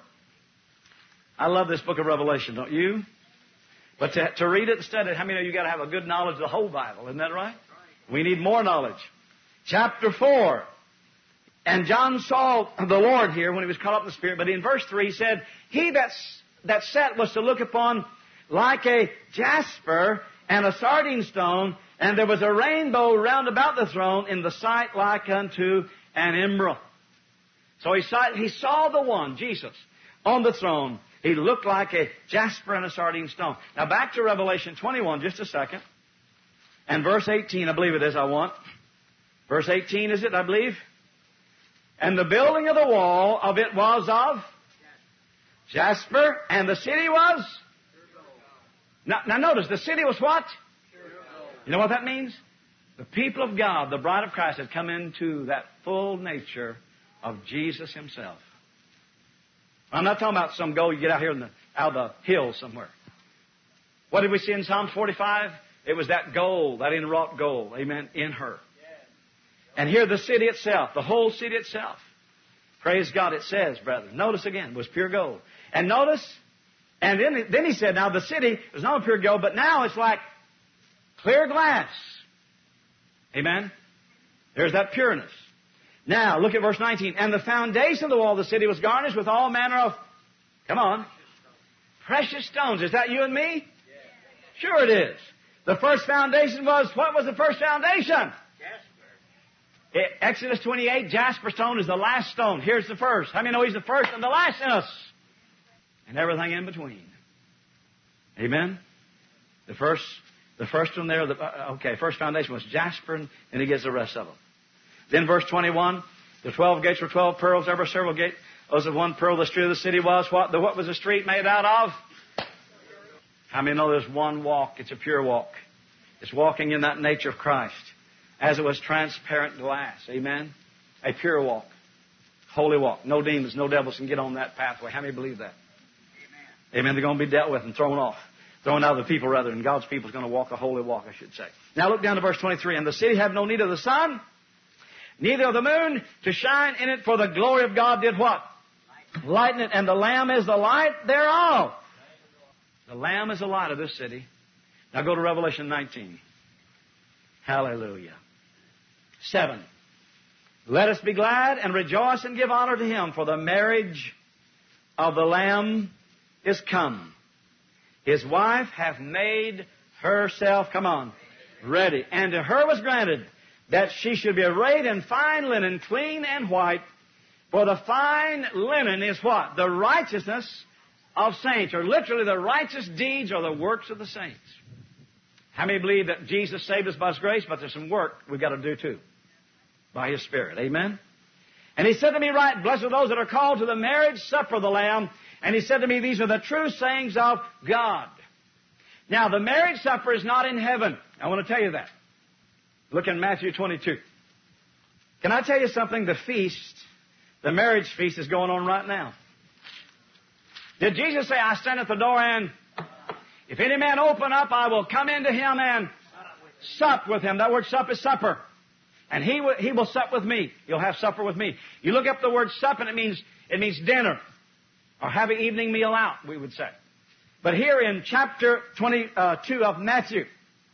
I love this book of Revelation, don't you? But to, to read it and study it, how many of you got to have a good knowledge of the whole Bible? Isn't that right? We need more knowledge. Chapter four. And John saw the Lord here when he was caught up in the Spirit. But in verse three he said, He that's, that sat was to look upon like a jasper and a sardine stone, and there was a rainbow round about the throne in the sight like unto an emerald. So he saw, he saw the one, Jesus, on the throne. He looked like a jasper and a sardine stone. Now back to Revelation twenty-one, just a second. And verse eighteen, I believe it is, I want. Verse eighteen is it, I believe? And the building of the wall of it was of jasper, and the city was? Now, now notice, the city was what? You know what that means? The people of God, the bride of Christ, had come into that full nature of Jesus Himself. I'm not talking about some gold you get out here in the, out of the hills somewhere. What did we see in Psalm forty-five? It was that gold, that inwrought gold, amen, in her. And here the city itself, the whole city itself, praise God, it says, brethren, notice again, was pure gold. And notice, and then, then he said, now the city was not pure gold, but now it's like clear glass. Amen? There's that pureness. Now, look at verse nineteen. And the foundation of the wall of the city was garnished with all manner of, come on, precious stones. Is that you and me? Sure it is. The first foundation was, what was the first foundation? Jasper. Exodus twenty-eight, jasper stone is the last stone. Here's the first. How many know He's the first and the last in us? And everything in between. Amen? The first, the first one there, the, uh, okay, first foundation was jasper, and, and He gives the rest of them. Then verse twenty-one, the twelve gates were twelve pearls, ever several gates. Those of one pearl, the street of the city was what? The, what was the street made out of? How many know there's one walk? It's a pure walk. It's walking in that nature of Christ. As it was transparent glass. Amen? A pure walk. Holy walk. No demons, no devils can get on that pathway. How many believe that? Amen. Amen. They're going to be dealt with and thrown off. Thrown out of the people rather. And God's people is going to walk a holy walk, I should say. Now look down to verse twenty-three. And the city had no need of the sun, neither of the moon, to shine in it, for the glory of God did what? Lighten it. And the Lamb is the light thereof. The Lamb is the light of this city. Now go to Revelation nineteen. Hallelujah. Seven. Let us be glad and rejoice and give honor to Him, for the marriage of the Lamb is come. His wife hath made herself, come on, ready. And to her was granted that she should be arrayed in fine linen, clean and white. For the fine linen is what? The righteousness of saints, or literally the righteous deeds or the works of the saints. How many believe that Jesus saved us by His grace, but there's some work we've got to do too, by His Spirit. Amen? And He said to me, right, blessed are those that are called to the marriage supper of the Lamb. And He said to me, these are the true sayings of God. Now, the marriage supper is not in heaven. I want to tell you that. Look in Matthew twenty-two. Can I tell you something? The feast, the marriage feast is going on right now. Did Jesus say, I stand at the door and if any man open up, I will come into him and sup with him. That word sup is supper. And he will, he will sup with me. He'll have supper with me. You look up the word sup and it means, it means dinner. Or have an evening meal out, we would say. But here in chapter twenty-two of Matthew,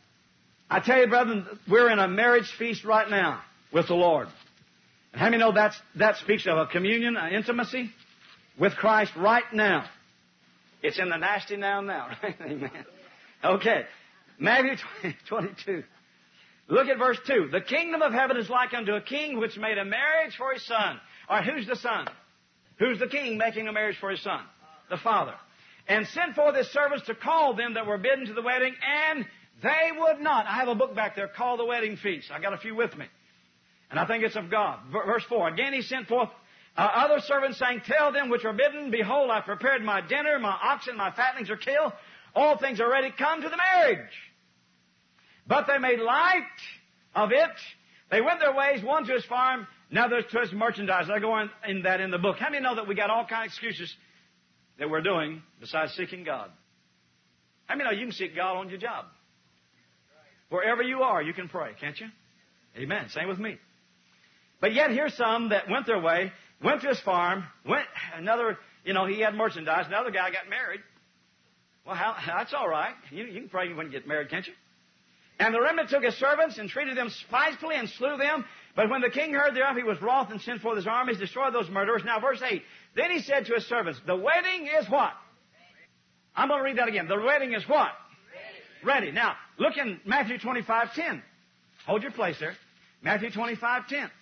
I tell you, brethren, we're in a marriage feast right now with the Lord. And how many know that's, that speaks of a communion, an intimacy with Christ right now? It's in the nasty now now, right? Amen. Okay. Matthew twenty-two. Look at verse two. The kingdom of heaven is like unto a king which made a marriage for his son. All right, who's the son? Who's the king making a marriage for his son? The father. And sent forth his servants to call them that were bidden to the wedding, and they would not. I have a book back there called The Wedding Feast. I got a few with me. And I think it's of God. Verse four. Again he sent forth Uh, other servants saying, tell them which are bidden, behold, I've prepared my dinner, my oxen, my fattlings are killed. All things are ready. Come to the marriage. But they made light of it. They went their ways, one to his farm, another to his merchandise. I go on in that in the book. How many know that we got all kinds of excuses that we're doing besides seeking God? How many know you can seek God on your job? Wherever you are, you can pray, can't you? Amen. Same with me. But yet here's some that went their way, went to his farm, went another, you know, he had merchandise. Another guy got married. Well, how, that's all right. You, you can pray when you get married, can't you? And the remnant took his servants and treated them spitefully and slew them. But when the king heard thereof, he was wroth and sent forth his armies, destroyed those murderers. Now, verse eight. Then he said to his servants, the wedding is what? I'm going to read that again. The wedding is what? Ready. Ready. Now, look in Matthew twenty-five ten. Hold your place there. Matthew twenty-five ten.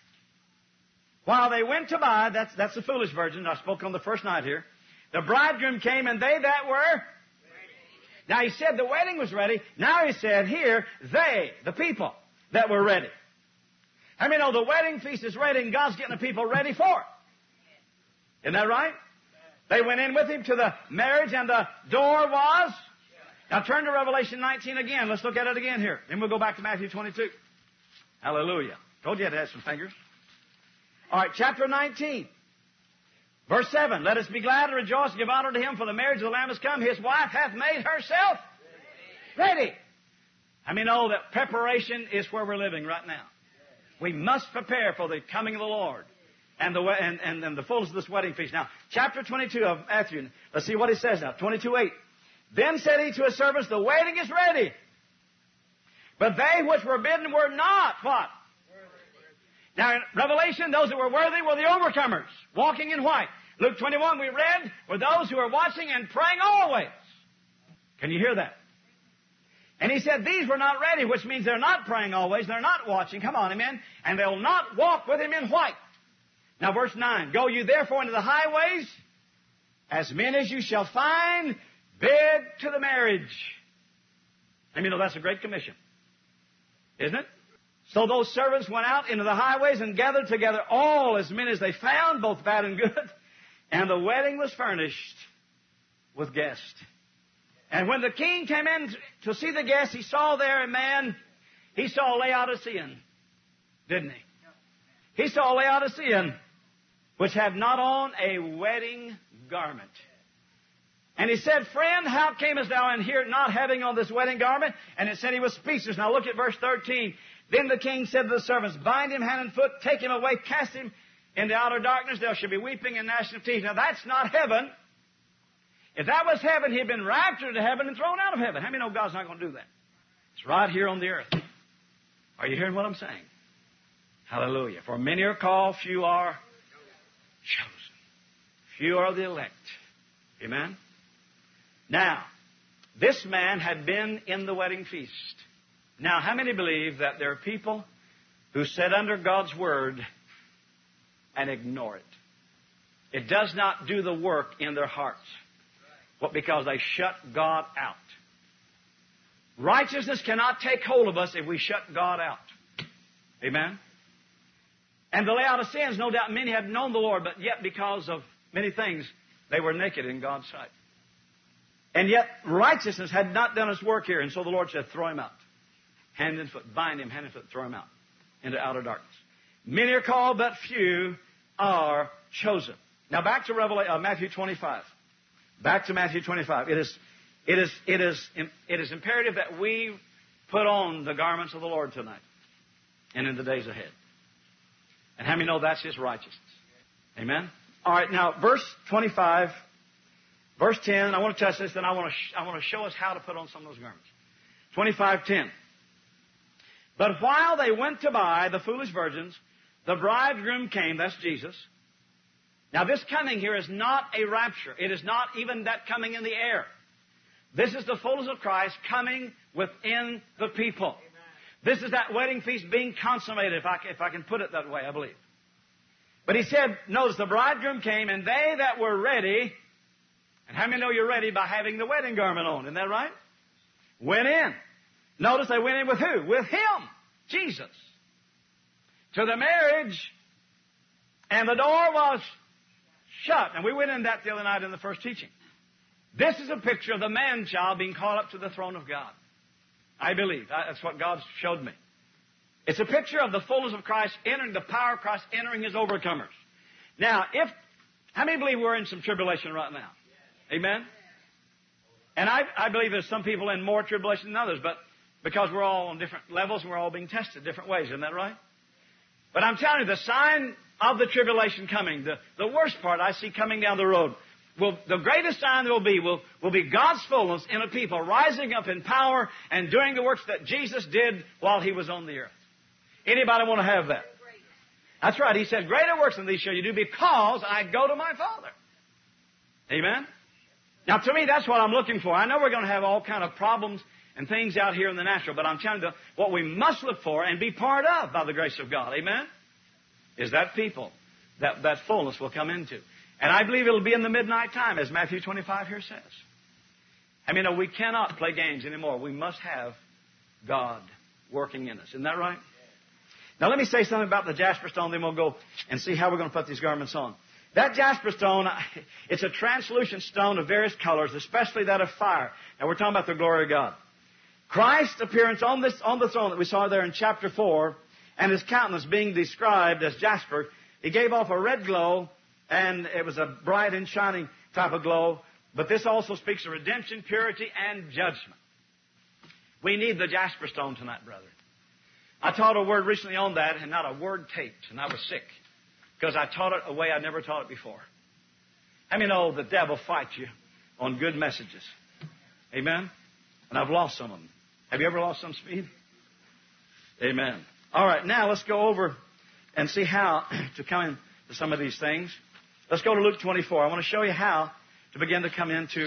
While they went to buy, that's, that's the foolish virgin I spoke on the first night here, the bridegroom came, and they that were... Now he said the wedding was ready. Now he said here, they, the people that were ready. How many know the wedding feast is ready and God's getting the people ready for it? Isn't that right? They went in with him to the marriage and the door was. Now turn to Revelation nineteen again. Let's look at it again here. Then we'll go back to Matthew twenty-two. Hallelujah. Told you it had some fingers. All right, chapter nineteen. Verse seven. Let us be glad and rejoice and give honor to him, for the marriage of the Lamb has come. His wife hath made herself ready. I mean, oh, that preparation is where we're living right now. We must prepare for the coming of the Lord and the, and, and, and the fullness of this wedding feast. Now, chapter twenty-two of Matthew. Let's see what he says now. twenty-two eight. Then said he to his servants, the wedding is ready. But they which were bidden were not what? Now, in Revelation, those that were worthy were the overcomers, walking in white. Luke twenty-one, we read, were those who are watching and praying always. Can you hear that? And he said, these were not ready, which means they're not praying always, they're not watching. Come on, amen. And they'll not walk with him in white. Now, verse nine. Go you therefore into the highways, as many as you shall find, bid to the marriage. I mean, that's a great commission. Isn't it? So those servants went out into the highways and gathered together all as many as they found, both bad and good. And the wedding was furnished with guests. And when the king came in to see the guests, he saw there a man, he saw Laodicean, didn't he? He saw Laodicean, which had not on a wedding garment. And he said, friend, how camest thou in here not having on this wedding garment? And it said he was speechless. Now look at verse thirteen. Then the king said to the servants, bind him hand and foot, take him away, cast him into outer darkness. There shall be weeping and gnashing of teeth. Now that's not heaven. If that was heaven, he'd been raptured to heaven and thrown out of heaven. How many know God's not going to do that? It's right here on the earth. Are you hearing what I'm saying? Hallelujah. For many are called, few are chosen. Few are the elect. Amen? Now, this man had been in the wedding feast. Now, how many believe that there are people who sit under God's Word and ignore it? It does not do the work in their hearts. What? Because they shut God out. Righteousness cannot take hold of us if we shut God out. Amen? And the Laodiceans, no doubt many had known the Lord, but yet because of many things, they were naked in God's sight. And yet righteousness had not done its work here, and so the Lord said, throw him out. Hand and foot, bind him, hand and foot, throw him out into outer darkness. Many are called, but few are chosen. Now back to Revelation, uh, Matthew twenty-five. Back to Matthew twenty-five. It is, it is, it is, it is imperative that we put on the garments of the Lord tonight and in the days ahead. And how many know that's His righteousness? Amen? All right, now verse twenty-five, verse ten. I want to touch this, then I want to sh- I want to show us how to put on some of those garments. twenty-five ten. But while they went to buy the foolish virgins, the bridegroom came. That's Jesus. Now this coming here is not a rapture. It is not even that coming in the air. This is the fullness of Christ coming within the people. Amen. This is that wedding feast being consummated, if I, if I can put it that way, I believe. But he said, notice the bridegroom came, and they that were ready, and how many know you're ready by having the wedding garment on? Isn't that right? Went in. Notice they went in with who? With Him, Jesus, to the marriage, and the door was shut. And we went in that the other night in the first teaching. This is a picture of the man-child being called up to the throne of God. I believe. That's what God showed me. It's a picture of the fullness of Christ entering, the power of Christ entering His overcomers. Now, if, how many believe we're in some tribulation right now? Amen? And I, I believe there's some people in more tribulation than others, but because we're all on different levels and we're all being tested different ways. Isn't that right? But I'm telling you, the sign of the tribulation coming, the, the worst part I see coming down the road, will, the greatest sign there will be will, will be God's fullness in a people rising up in power and doing the works that Jesus did while He was on the earth. Anybody want to have that? That's right. He said, greater works than these shall you do because I go to my Father. Amen? Now, to me, that's what I'm looking for. I know we're going to have all kind of problems and things out here in the natural, but I'm telling you, what we must look for and be part of by the grace of God, amen, is that people, that, that fullness will come into. And I believe it'll be in the midnight time, as Matthew twenty-five here says. I mean, no, we cannot play games anymore. We must have God working in us. Isn't that right? Now, let me say something about the jasper stone, then we'll go and see how we're going to put these garments on. That jasper stone, it's a translucent stone of various colors, especially that of fire. Now, we're talking about the glory of God. Christ's appearance on this on the throne that we saw there in chapter four, and His countenance being described as jasper, He gave off a red glow, and it was a bright and shining type of glow. But this also speaks of redemption, purity, and judgment. We need the jasper stone tonight, brethren. I taught a word recently on that, and not a word taped, and I was sick, because I taught it a way I never taught it before. How many know the devil fights you on good messages? Amen? And I've lost some of them. Have you ever lost some speed? Amen. All right, now let's go over and see how to come into some of these things. Let's go to Luke twenty-four. I want to show you how to begin to come into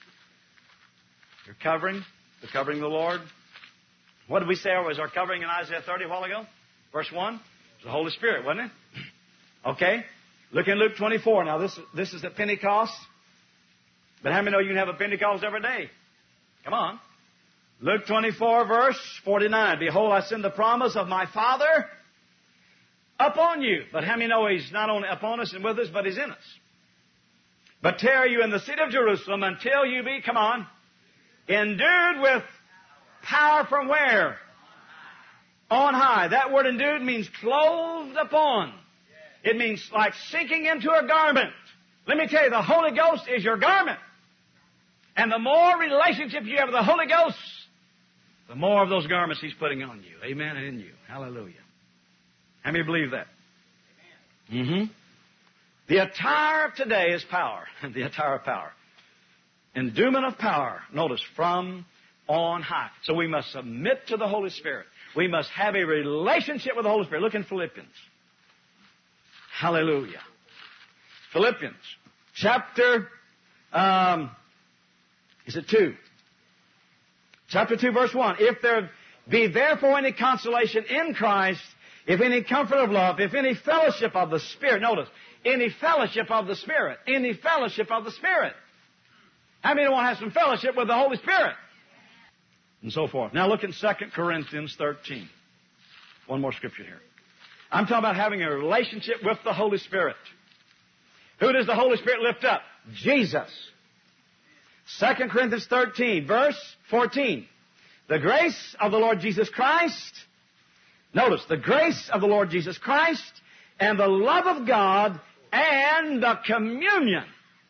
your covering, the covering of the Lord. What did we say was our covering in Isaiah thirty a while ago? Verse one? It was the Holy Spirit, wasn't it? Okay. Look in Luke twenty-four. Now, this, this is at Pentecost. But how many know you can have a Pentecost every day? Come on. Luke twenty-four, verse forty-nine. Behold, I send the promise of my Father upon you. But how many know He's not only upon us and with us, but He's in us? But tarry you in the city of Jerusalem until you be, come on, endued with power from where? On high. That word endued means clothed upon. It means like sinking into a garment. Let me tell you, the Holy Ghost is your garment. And the more relationship you have with the Holy Ghost, the more of those garments He's putting on you. Amen, and in you. Hallelujah. How many believe that? Mm-hmm. The attire of today is power. The attire of power. Endowment of power. Notice, from on high. So we must submit to the Holy Spirit. We must have a relationship with the Holy Spirit. Look in Philippians. Hallelujah. Philippians. Chapter, um, is it two? Chapter two, verse one. If there be therefore any consolation in Christ, if any comfort of love, if any fellowship of the Spirit. Notice, any fellowship of the Spirit. Any fellowship of the Spirit. How many want to have some fellowship with the Holy Spirit? And so forth. Now look in Second Corinthians thirteen. One more scripture here. I'm talking about having a relationship with the Holy Spirit. Who does the Holy Spirit lift up? Jesus. Second Corinthians thirteen, verse fourteen. The grace of the Lord Jesus Christ. Notice, the grace of the Lord Jesus Christ and the love of God and the communion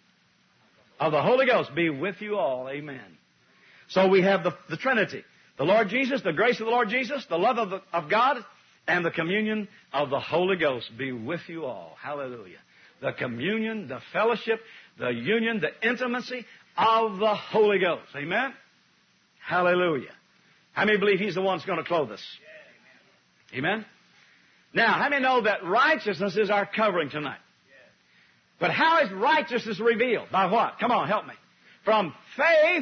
of the Holy Ghost be with you all. Amen. So we have the, the Trinity. The Lord Jesus, the grace of the Lord Jesus, the love of, the, of God, and the communion of the Holy Ghost be with you all. Hallelujah. The communion, the fellowship, the union, the intimacy of the Holy Ghost. Amen? Hallelujah. How many believe He's the one that's going to clothe us? Amen? Now, how many know that righteousness is our covering tonight? But how is righteousness revealed? By what? Come on, help me. From faith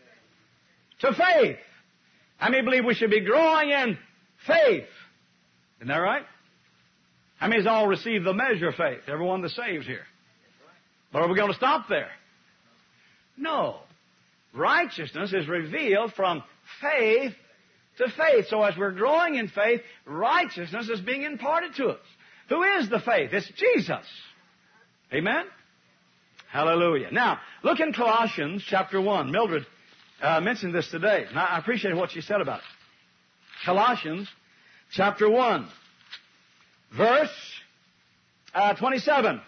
to faith. How many believe we should be growing in faith? Isn't that right? How many has all received the measure of faith? Everyone that's saved here. But are we going to stop there? No. Righteousness is revealed from faith to faith. So as we're growing in faith, righteousness is being imparted to us. Who is the faith? It's Jesus. Amen? Hallelujah. Now, look in Colossians chapter one. Mildred uh, mentioned this today, and I appreciate what she said about it. Colossians chapter one, verse uh, twenty-seven.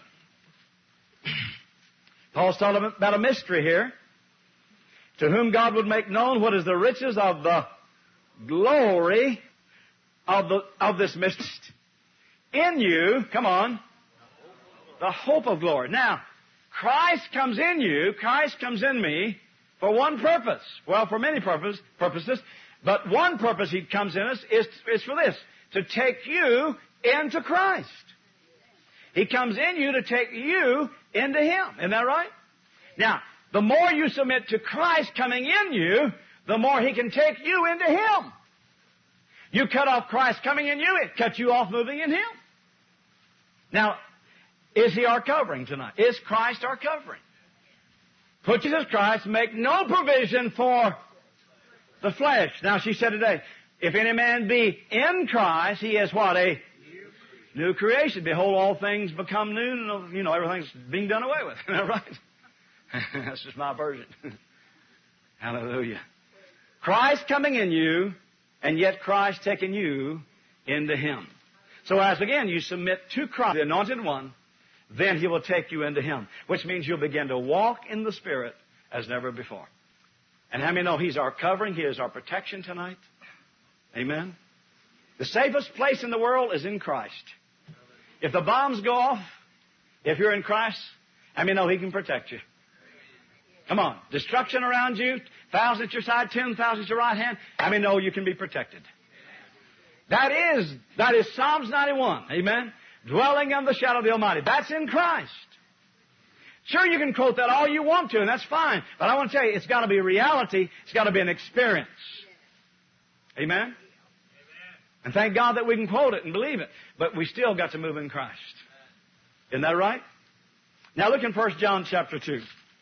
Paul's talking about a mystery here. To whom God would make known what is the riches of the glory of the of this mystery in you. Come on. The hope of glory. Now, Christ comes in you, Christ comes in me for one purpose. Well, for many purpose, purposes. But one purpose He comes in us is, is for this. To take you into Christ. He comes in you to take you into Him. Isn't that right? Now, the more you submit to Christ coming in you, the more He can take you into Him. You cut off Christ coming in you, it cuts you off moving in Him. Now, is He our covering tonight? Is Christ our covering? Put Jesus Christ, make no provision for the flesh. Now she said today, if any man be in Christ, he is what? A new creation. Behold, all things become new, and you know, everything's being done away with. Isn't that right? That's just my version. Hallelujah. Christ coming in you, and yet Christ taking you into Him. So as again you submit to Christ, the Anointed One, then He will take you into Him, which means you'll begin to walk in the Spirit as never before. And how many know He's our covering? He is our protection tonight? Amen? The safest place in the world is in Christ. If the bombs go off, if you're in Christ, how many know He can protect you? Come on. Destruction around you, thousand at your side, ten thousand at your right hand, how many know you can be protected? That is, that is Psalms ninety-one. Amen? Dwelling in the shadow of the Almighty. That's in Christ. Sure, you can quote that all you want to, and that's fine. But I want to tell you, it's got to be a reality. It's got to be an experience. Amen? Amen? And thank God that we can quote it and believe it. But we still got to move in Christ. Isn't that right? Now look in First John chapter two.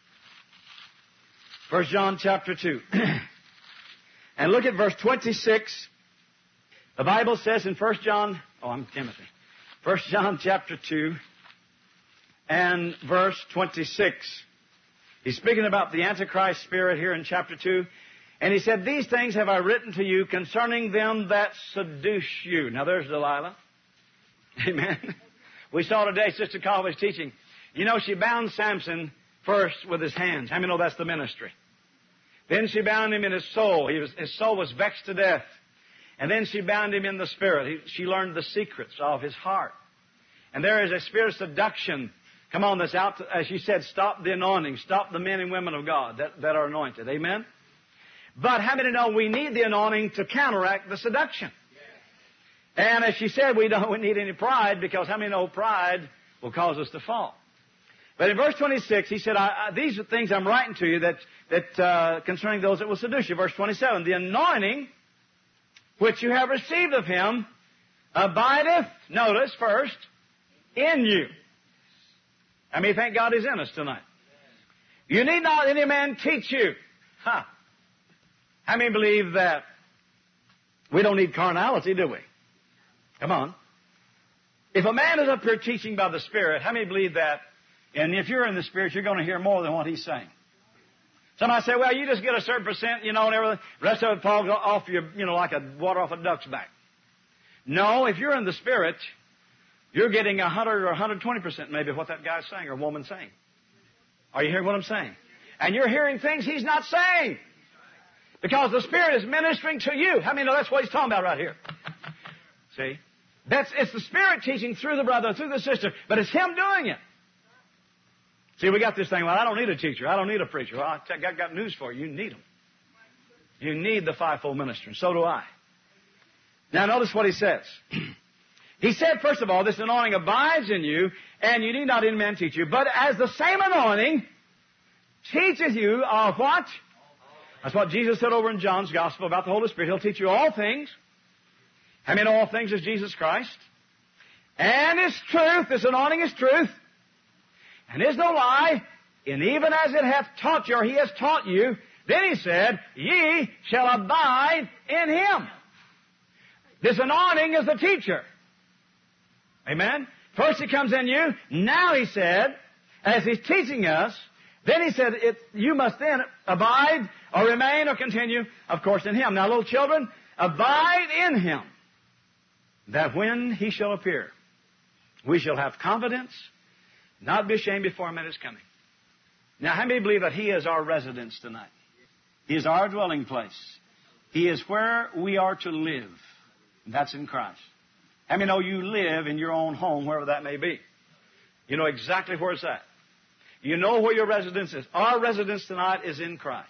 First John chapter two. And look at verse twenty-six. The Bible says in First John, oh, I'm Timothy. First John chapter two and verse twenty-six. He's speaking about the Antichrist spirit here in chapter two. And he said, these things have I written to you concerning them that seduce you. Now there's Delilah. Amen. We saw today Sister Colby's teaching. You know, she bound Samson first with his hands. How many know that's the ministry? Then she bound him in his soul. He was, his soul was vexed to death. And then she bound him in the spirit. He, she learned the secrets of his heart. And there is a spirit of seduction. Come on, that's out to, as she said, stop the anointing. Stop the men and women of God that, that are anointed. Amen? But how many know we need the anointing to counteract the seduction? And as she said, we don't need any pride, because how many know pride will cause us to fall? But in verse twenty-six, he said, I, I, these are things I'm writing to you that, that uh, concerning those that will seduce you. Verse twenty-seven, the anointing which you have received of Him abideth, notice first, in you. I mean, thank God He's in us tonight. You need not any man teach you. Huh. How many believe that we don't need carnality, do we? Come on. If a man is up here teaching by the Spirit, how many believe that? And if you're in the Spirit, you're going to hear more than what he's saying. Somebody say, well, you just get a certain percent, you know, and everything. The rest of it falls off your, you know, like a water off a duck's back. No, if you're in the Spirit, you're getting a hundred or a hundred twenty percent maybe of what that guy's saying or woman's saying. Are you hearing what I'm saying? And you're hearing things he's not saying. Because the Spirit is ministering to you. How many know that's what he's talking about right here? See? That's, it's the Spirit teaching through the brother, through the sister, but it's him doing it. See, we got this thing, well, I don't need a teacher. I don't need a preacher. Well, I got, got news for you. You need them. You need the fivefold ministry, and so do I. Now, notice what he says. He said, first of all, this anointing abides in you, and you need not any man teach you. But as the same anointing teacheth you of what? That's what Jesus said over in John's Gospel about the Holy Spirit. He'll teach you all things. I mean, all things is Jesus Christ. And it's truth. This anointing is truth. And is no lie, and even as it hath taught you, or He has taught you, then He said, ye shall abide in Him. This anointing is the teacher. Amen? First it comes in you. Now He said, as He's teaching us, then He said, it, you must then abide or remain or continue, of course, in Him. Now, little children, abide in Him, that when He shall appear, we shall have confidence, not be ashamed before Him at His coming. Now, how many believe that He is our residence tonight? He is our dwelling place. He is where we are to live. And that's in Christ. How many know you live in your own home, wherever that may be? You know exactly where it's at. You know where your residence is. Our residence tonight is in Christ.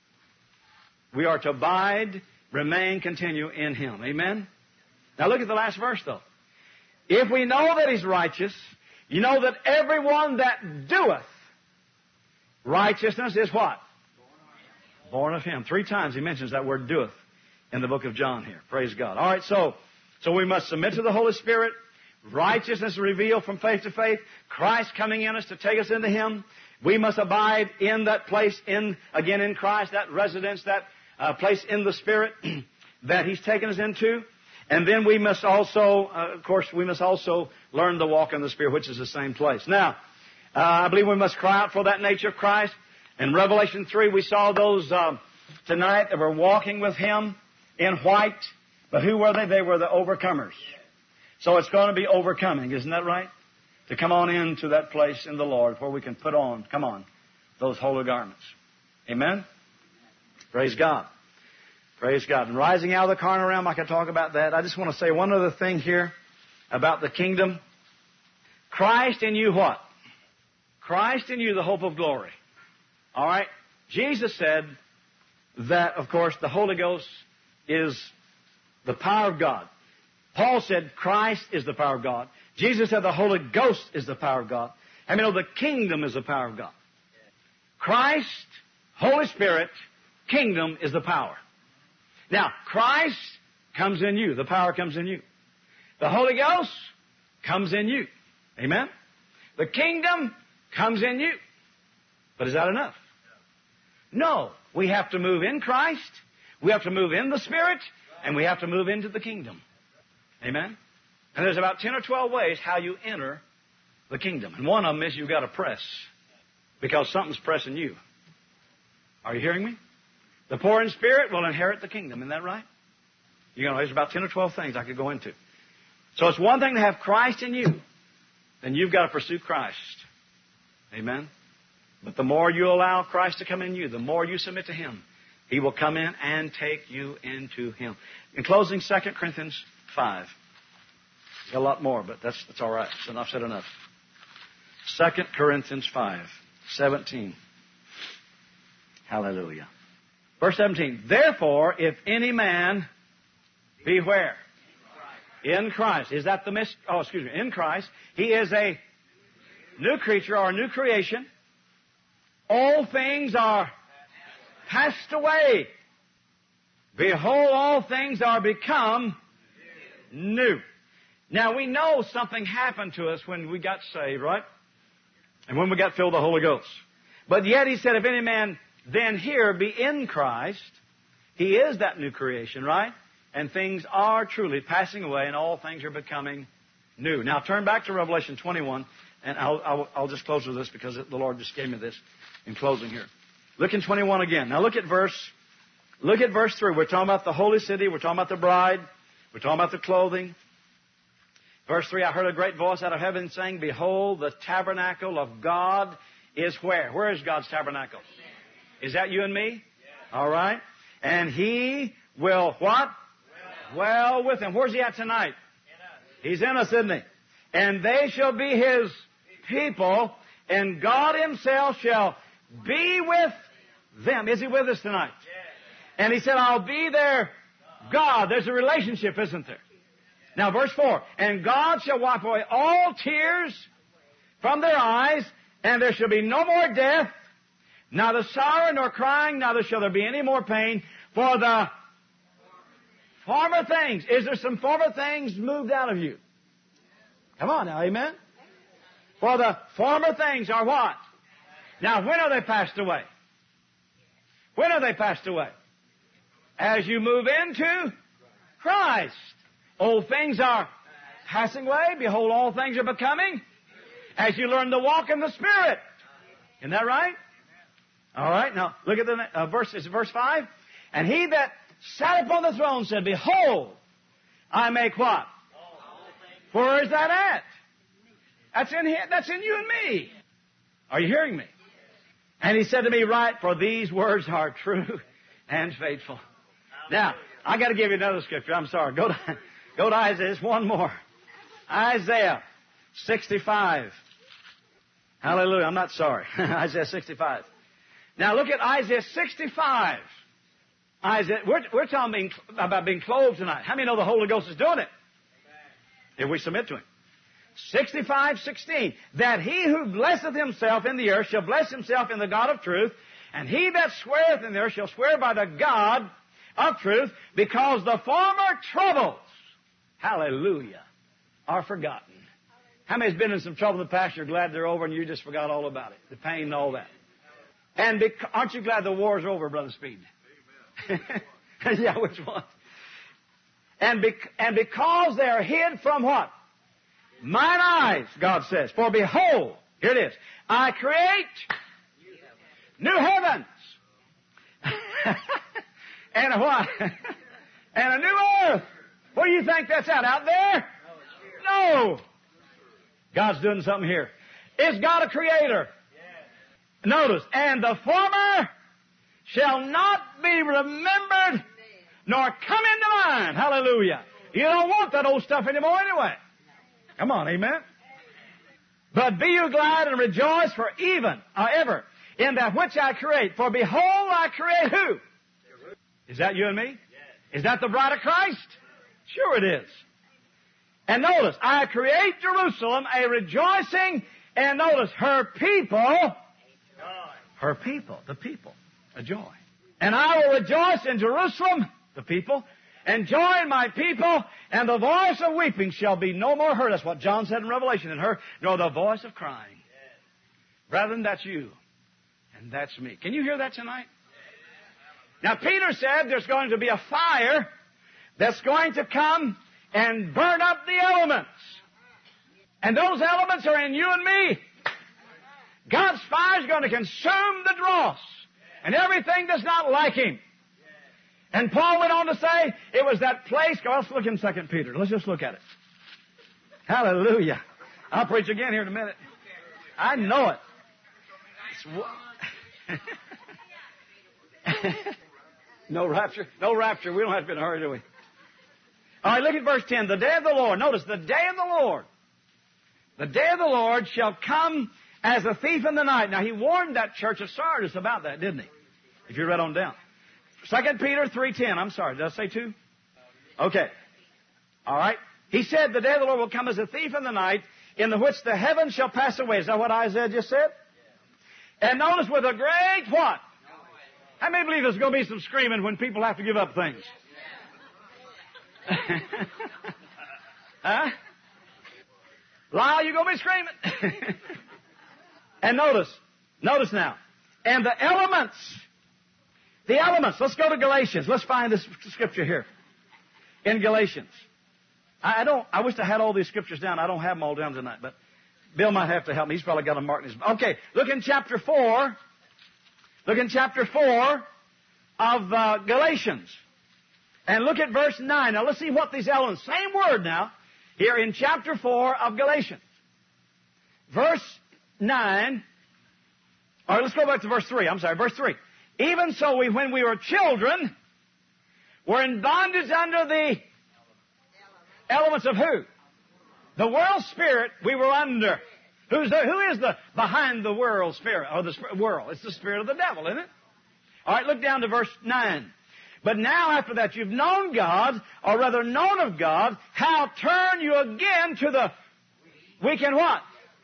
We are to abide, remain, continue in Him. Amen? Now look at the last verse, though. If we know that He's righteous, you know that everyone that doeth righteousness is what? Born of Him. Three times He mentions that word doeth in the book of John here. Praise God. All right, so, so we must submit to the Holy Spirit. Righteousness revealed from faith to faith. Christ coming in us to take us into Him. We must abide in that place, in again in Christ, that residence, that uh, place in the Spirit that He's taken us into. And then we must also, uh, of course, we must also learn to walk in the Spirit, which is the same place. Now, uh, I believe we must cry out for that nature of Christ. In Revelation three, we saw those uh, tonight that were walking with Him in white. But who were they? They were the overcomers. So it's going to be overcoming, isn't that right? To come on into that place in the Lord where we can put on, come on, those holy garments. Amen? Praise God. Praise God. And rising out of the carnal realm, I can talk about that. I just want to say one other thing here about the kingdom. Christ in you what? Christ in you, the hope of glory. All right? Jesus said that, of course, the Holy Ghost is the power of God. Paul said Christ is the power of God. Jesus said the Holy Ghost is the power of God. I mean, the kingdom is the power of God. Christ, Holy Spirit, kingdom is the power. Now, Christ comes in you. The power comes in you. The Holy Ghost comes in you. Amen? The kingdom comes in you. But is that enough? No. We have to move in Christ. We have to move in the Spirit. And we have to move into the kingdom. Amen? And there's about ten or twelve ways how you enter the kingdom. And one of them is you've got to press. Because something's pressing you. Are you hearing me? The poor in spirit will inherit the kingdom. Isn't that right? You know, there's about ten or twelve things I could go into. So it's one thing to have Christ in you. Then you've got to pursue Christ. Amen? But the more you allow Christ to come in you, the more you submit to Him, He will come in and take you into Him. In closing, Second Corinthians five. A lot more, but that's, that's all right. So enough said enough. Second Corinthians five, seventeen. Hallelujah. Verse seventeen. Therefore, if any man be where? In Christ. Is that the mis... Oh, excuse me. In Christ. He is a new creature or a new creation. All things are passed away. Behold, all things are become new. Now, we know something happened to us when we got saved, right? And when we got filled with the Holy Ghost. But yet, he said, if any man then here be in Christ, he is that new creation, right? And things are truly passing away and all things are becoming new. Now, turn back to Revelation twenty-one, and I'll, I'll, I'll just close with this because the Lord just gave me this in closing here. Look in twenty-one again. Now, look at verse, look at verse three. We're talking about the holy city. We're talking about the bride. We're talking about the clothing. Verse three, I heard a great voice out of heaven saying, behold, the tabernacle of God is where? Where is God's tabernacle? Is that you and me? Yes. All right. And He will what? Well. Well with Him. Where's He at tonight? In He's in us, isn't He? And they shall be His people, and God Himself shall be with them. Is He with us tonight? Yes. And He said, I'll be their God. There's a relationship, isn't there? Now, verse four, and God shall wipe away all tears from their eyes, and there shall be no more death, neither sorrow nor crying, neither shall there be any more pain, for the former things. Is there some former things moved out of you? Come on now, amen? For the former things are what? Now, when are they passed away? When are they passed away? As you move into Christ. Old things are passing away. Behold, all things are becoming. As you learn to walk in the Spirit. Isn't that right? All right. Now, look at the uh, verse. Is it verse five? And He that sat upon the throne said, behold, I make what? Where is that at? That's in here. That's in you and me. Are you hearing me? And He said to me, write, for these words are true and faithful. Now, I got to give you another scripture. I'm sorry. Go to, go to Isaiah. Just one more. Isaiah sixty-five. Hallelujah. I'm not sorry. Isaiah sixty-five. Now look at Isaiah sixty-five. Isaiah, we're, we're talking about being clothed tonight. How many know the Holy Ghost is doing it? If we submit to Him. sixty-five sixteen. That he who blesseth himself in the earth shall bless himself in the God of truth, and he that sweareth in the earth shall swear by the God of truth, because the former troubles, hallelujah, are forgotten. How many's been in some trouble in the past? You're glad they're over and you just forgot all about it. The pain and all that. And bec- aren't you glad the war's over, Brother Speed? Yeah, which one? And, bec- and because they are hid from what? Mine eyes, God says. For behold, here it is. I create new heavens. And a what? And a new earth. What do you think that's at? Out there? No. God's doing something here. Is God a creator? Notice, and the former shall not be remembered nor come into mind. Hallelujah. You don't want that old stuff anymore anyway. Come on, amen. But be you glad and rejoice for even, or ever, in that which I create. For behold, I create who? Is that you and me? Is that the bride of Christ? Sure it is. And notice, I create Jerusalem a rejoicing, and notice, her people, her people, the people, a joy. And I will rejoice in Jerusalem, the people, and joy in my people, and the voice of weeping shall be no more heard. That's what John said in Revelation, in her, nor the voice of crying. Brethren, that's you, and that's me. Can you hear that tonight? Now, Peter said there's going to be a fire that's going to come and burn up the elements. And those elements are in you and me. God's fire is going to consume the dross and everything that's not like Him. And Paul went on to say it was that place. Go, let's look in Second Peter. Let's just look at it. Hallelujah. I'll preach again here in a minute. I know it. No rapture. No rapture. We don't have to be in a hurry, do we? All right, look at verse ten. The day of the Lord. Notice, the day of the Lord. The day of the Lord shall come as a thief in the night. Now, he warned that church of Sardis about that, didn't he? If you read on down. Second Peter three ten. I'm sorry. Did I say two? Okay. All right. He said, the day of the Lord will come as a thief in the night, in the which the heavens shall pass away. Is that what Isaiah just said? And notice, with a great what? How many believe there's going to be some screaming when people have to give up things? Huh? Lyle, you're going to be screaming. And notice, notice now. And the elements, the elements, let's go to Galatians. Let's find this scripture here. In Galatians. I don't, I wish I had all these scriptures down. I don't have them all down tonight, but Bill might have to help me. He's probably got them marked in his... Okay, look in chapter four. Look in chapter four of uh, Galatians. And look at verse nine. Now let's see what these elements, same word now, here in chapter four of Galatians. Verse nine, or let's go back to verse three. I'm sorry, verse three. Even so, we, when we were children, were in bondage under the elements of who? The world spirit we were under. Who's the, who is the behind the world spirit, or the sp- world? It's the spirit of the devil, isn't it? All right, look down to verse nine. But now after that you've known God, or rather known of God, how turn you again to the weak and what?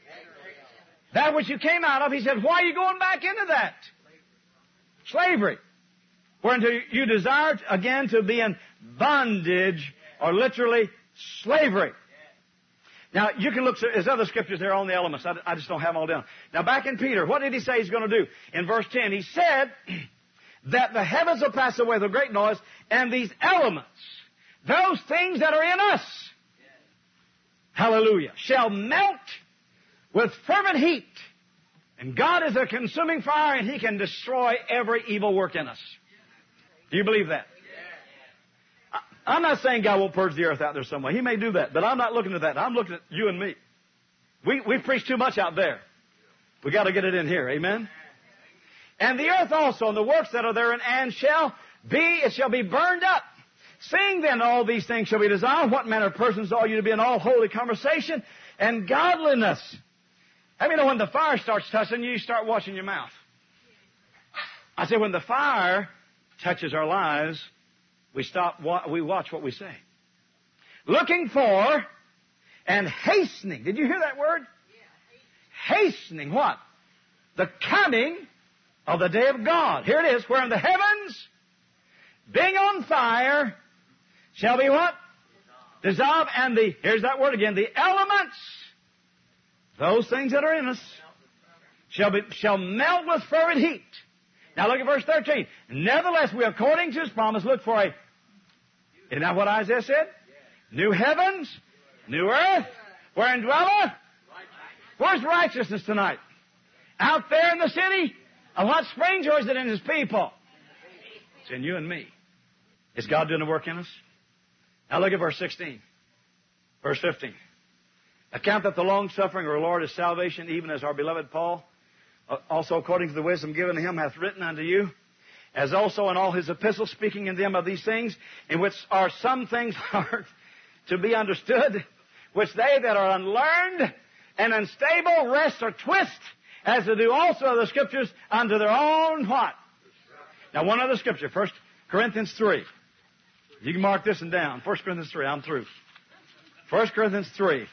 That which you came out of. He said, why are you going back into that? Slavery. Whereunto you desire again to be in bondage, or literally slavery. Now, you can look, there's other scriptures there on the elements. I, I just don't have them all down. Now, back in Peter, what did he say he's going to do? In verse ten, he said that the heavens will pass away with a great noise, and these elements, those things that are in us, hallelujah, shall melt with fervent heat. And God is a consuming fire, and He can destroy every evil work in us. Do you believe that? I'm not saying God won't purge the earth out there some way. He may do that, but I'm not looking at that. I'm looking at you and me. We, we preach too much out there. We got to get it in here. Amen? And the earth also, and the works that are therein, and shall be, it shall be burned up. Seeing then all these things shall be dissolved, what manner of persons are you to be in all holy conversation and godliness? I mean, when the fire starts touching you, you start watching your mouth. I say, when the fire touches our lives, we stop, we watch what we say. Looking for and hastening. Did you hear that word? Yeah. Hastening what? The coming of the day of God. Here it is. Wherein the heavens, being on fire, shall be what? Dissolve. And the, here's that word again, the elements those things that are in us shall be, shall melt with fervent heat. Now look at verse thirteen. Nevertheless, we according to His promise look for a, isn't that what Isaiah said? New heavens, new earth, wherein dwelleth. Where's righteousness tonight? Out there in the city? Of what springs, or is it in His people? It's in you and me. Is God doing the work in us? Now look at verse sixteen. Verse fifteen. Account that the long-suffering of our Lord is salvation, even as our beloved Paul, also according to the wisdom given to him, hath written unto you, as also in all his epistles, speaking in them of these things, in which are some things hard to be understood, which they that are unlearned and unstable wrest or twist, as they do also of the Scriptures unto their own what? Now one other Scripture, First Corinthians three. You can mark this one down. First Corinthians three, I'm through. First Corinthians three.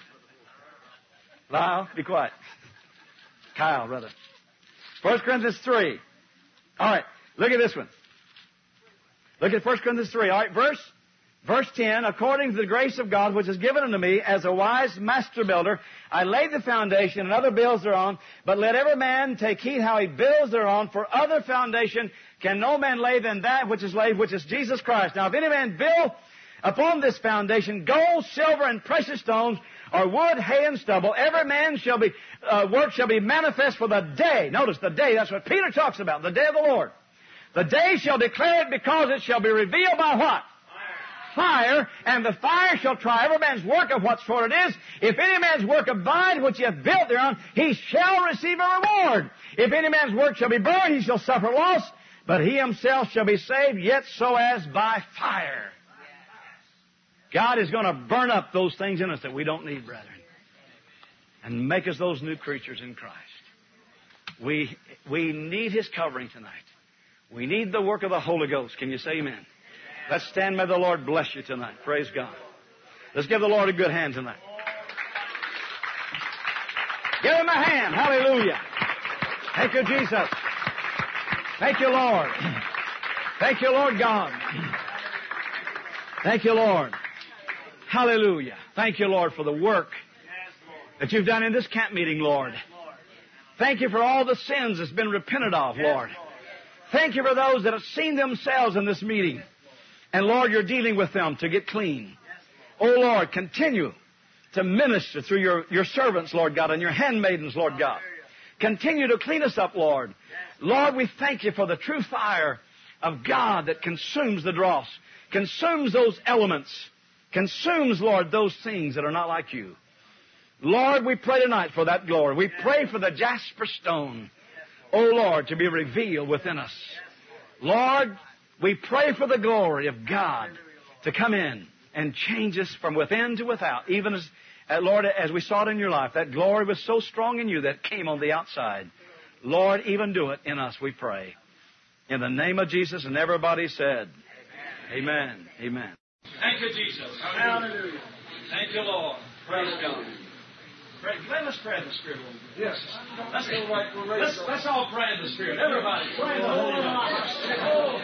Lyle, be quiet. Kyle, brother. First Corinthians three. All right, look at this one. Look at First Corinthians three. All right, verse, verse ten. According to the grace of God which is given unto me as a wise master builder, I laid the foundation, and other builds thereon. But let every man take heed how he builds thereon. For other foundation can no man lay than that which is laid, which is Jesus Christ. Now, if any man build upon this foundation gold, silver, and precious stones, or wood, hay, and stubble, every man shall be, uh, work shall be manifest for the day. Notice the day, that's what Peter talks about, the day of the Lord. The day shall declare it, because it shall be revealed by what? Fire. Fire, and the fire shall try every man's work of what sort it is. If any man's work abide, which he hath built thereon, he shall receive a reward. If any man's work shall be burned, he shall suffer loss, but he himself shall be saved, yet so as by fire. God is going to burn up those things in us that we don't need, brethren, and make us those new creatures in Christ. We, we need His covering tonight. We need the work of the Holy Ghost. Can you say amen? Amen. Let's stand. May the Lord bless you tonight. Praise God. Let's give the Lord a good hand tonight. Give Him a hand. Hallelujah. Thank you, Jesus. Thank you, Lord. Thank you, Lord God. Thank you, Lord. Hallelujah. Thank you, Lord, for the work that you've done in this camp meeting, Lord. Thank you for all the sins that's been repented of, Lord. Thank you for those that have seen themselves in this meeting. And, Lord, you're dealing with them to get clean. Oh, Lord, continue to minister through your, your servants, Lord God, and your handmaidens, Lord God. Continue to clean us up, Lord. Lord, we thank you for the true fire of God that consumes the dross, consumes those elements, consumes, Lord, those things that are not like you. Lord, we pray tonight for that glory. We pray for the jasper stone, oh Lord, to be revealed within us. Lord, we pray for the glory of God to come in and change us from within to without. Even as, uh, Lord, as we saw it in your life, that glory was so strong in you that it came on the outside. Lord, even do it in us, we pray. In the name of Jesus, and everybody said, Amen. Amen. Amen. Thank you, Jesus. Hallelujah. Thank you, Lord. Praise God. Pray, let us pray in the Spirit. Yes. Let's, let's, let's all pray in the Spirit. Everybody. Pray in the Holy Ghost.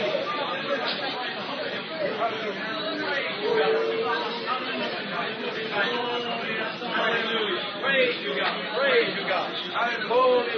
Hallelujah. Praise you, God. Praise you, God. Holy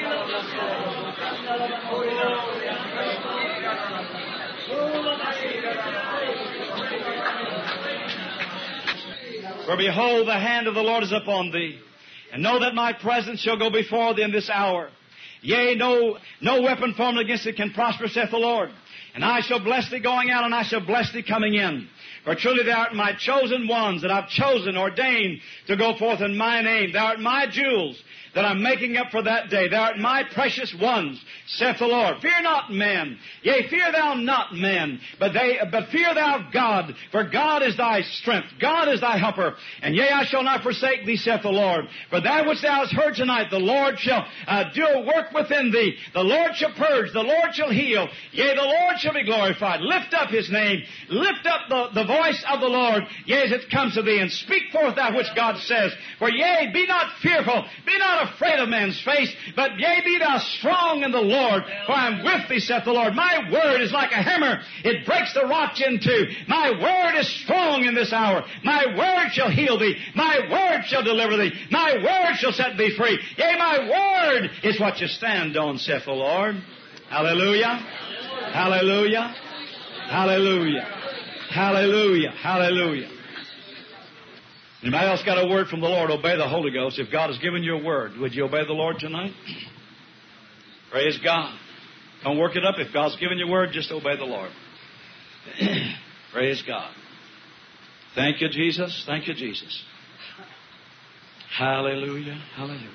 For behold, the hand of the Lord is upon thee, and know that my presence shall go before thee in this hour. Yea, no, no weapon formed against thee can prosper, saith the Lord. And I shall bless thee going out, and I shall bless thee coming in. For truly thou art my chosen ones, that I've chosen, ordained to go forth in my name. Thou art my jewels, that I'm making up for that day. Thou art my precious ones, saith the Lord. Fear not men, yea, fear thou not men, but they, but fear thou God, for God is thy strength, God is thy helper. And yea, I shall not forsake thee, saith the Lord. For that which thou hast heard tonight, the Lord shall uh, do a work within thee. The Lord shall purge, the Lord shall heal. Yea, the Lord shall be glorified. Lift up His name, lift up the, the voice of the Lord, yea, as it comes to thee, and speak forth that which God says. For yea, be not fearful, be not afraid of man's face, but yea, be thou strong in the Lord, for I am with thee, saith the Lord. My word is like a hammer. It breaks the rocks in two. My word is strong in this hour. My word shall heal thee. My word shall deliver thee. My word shall set thee free. Yea, my word is what you stand on, saith the Lord. Hallelujah. Hallelujah. Hallelujah. Hallelujah. Hallelujah. Anybody else got a word from the Lord? Obey the Holy Ghost. If God has given you a word, would you obey the Lord tonight? Praise God. Don't work it up. If God's given you a word, just obey the Lord. Praise God. Thank you, Jesus. Thank you, Jesus. Hallelujah. Hallelujah.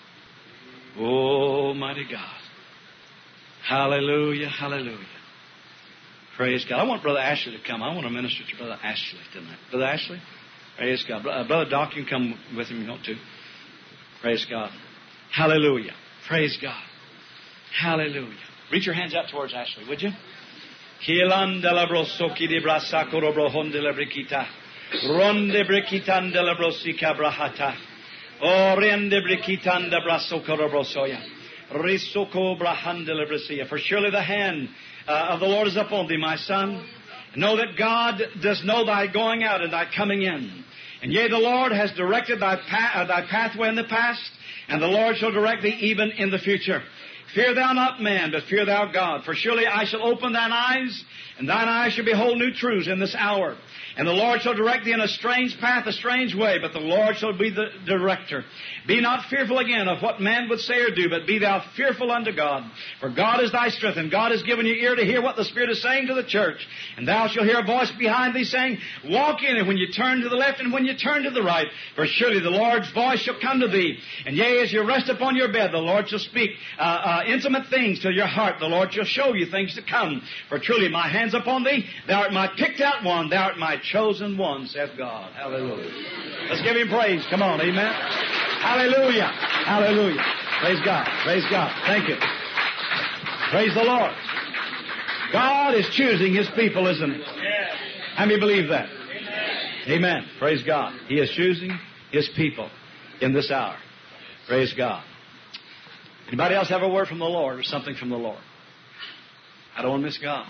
Oh, mighty God. Hallelujah. Hallelujah. Praise God. I want Brother Ashley to come. I want to minister to Brother Ashley tonight. Brother Ashley? Praise God. Uh, Brother Doc, you can come with him if you want to. Praise God. Hallelujah. Praise God. Hallelujah. Reach your hands out towards Ashley, would you? Ronde brekitanda labrosika brahata. Oriende brekitanda brasoko brosoya. Risoko brahanda labrosia. For surely the hand uh, of the Lord is upon thee, my son. Know that God does know thy going out and thy coming in. And yea, the Lord has directed thy, pa- uh, thy pathway in the past, and the Lord shall direct thee even in the future. Fear thou not man, but fear thou God. For surely I shall open thine eyes, and thine eyes shall behold new truths in this hour. And the Lord shall direct thee in a strange path, a strange way, but the Lord shall be the director. Be not fearful again of what man would say or do, but be thou fearful unto God. For God is thy strength, and God has given you ear to hear what the Spirit is saying to the church. And thou shalt hear a voice behind thee saying, walk in it when you turn to the left and when you turn to the right. For surely the Lord's voice shall come to thee. And yea, as you rest upon your bed, the Lord shall speak uh, uh, intimate things to your heart. The Lord shall show you things to come. For truly my hand's upon thee. Thou art my picked out one. Thou art my chosen one, saith God. Hallelujah. Let's give him praise. Come on, amen. Hallelujah. Hallelujah. Praise God. Praise God. Thank you. Praise the Lord. God is choosing His people, isn't He? How many believe that? Amen. Praise God. He is choosing His people in this hour. Praise God. Anybody else have a word from the Lord or something from the Lord? I don't want to miss God.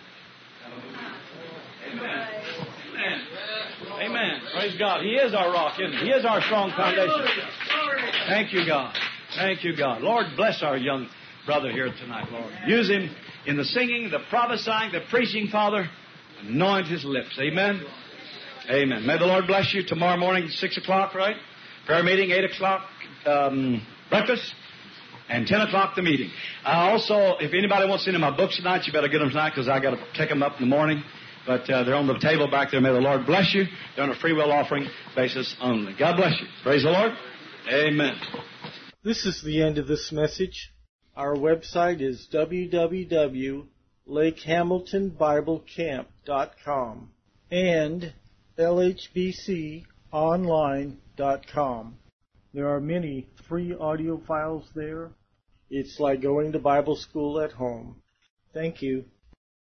Amen. Amen. Amen. Praise God. He is our rock, isn't He? He is our strong foundation. Thank you, God. Thank you, God. Lord, bless our young brother here tonight, Lord. Use him in the singing, the prophesying, the preaching, Father. Anoint his lips. Amen. Amen. May the Lord bless you. Tomorrow morning, six o'clock, right? Prayer meeting, eight o'clock, um, breakfast, and ten o'clock the meeting. Uh, also, if anybody wants any of my books tonight, you better get them tonight because I got to take them up in the morning. But uh, they're on the table back there. May the Lord bless you. They're on a free will offering basis only. God bless you. Praise the Lord. Amen. This is the end of this message. Our website is w w w dot lake hamilton bible camp dot com and l h b c online dot com. There are many free audio files there. It's like going to Bible school at home. Thank you.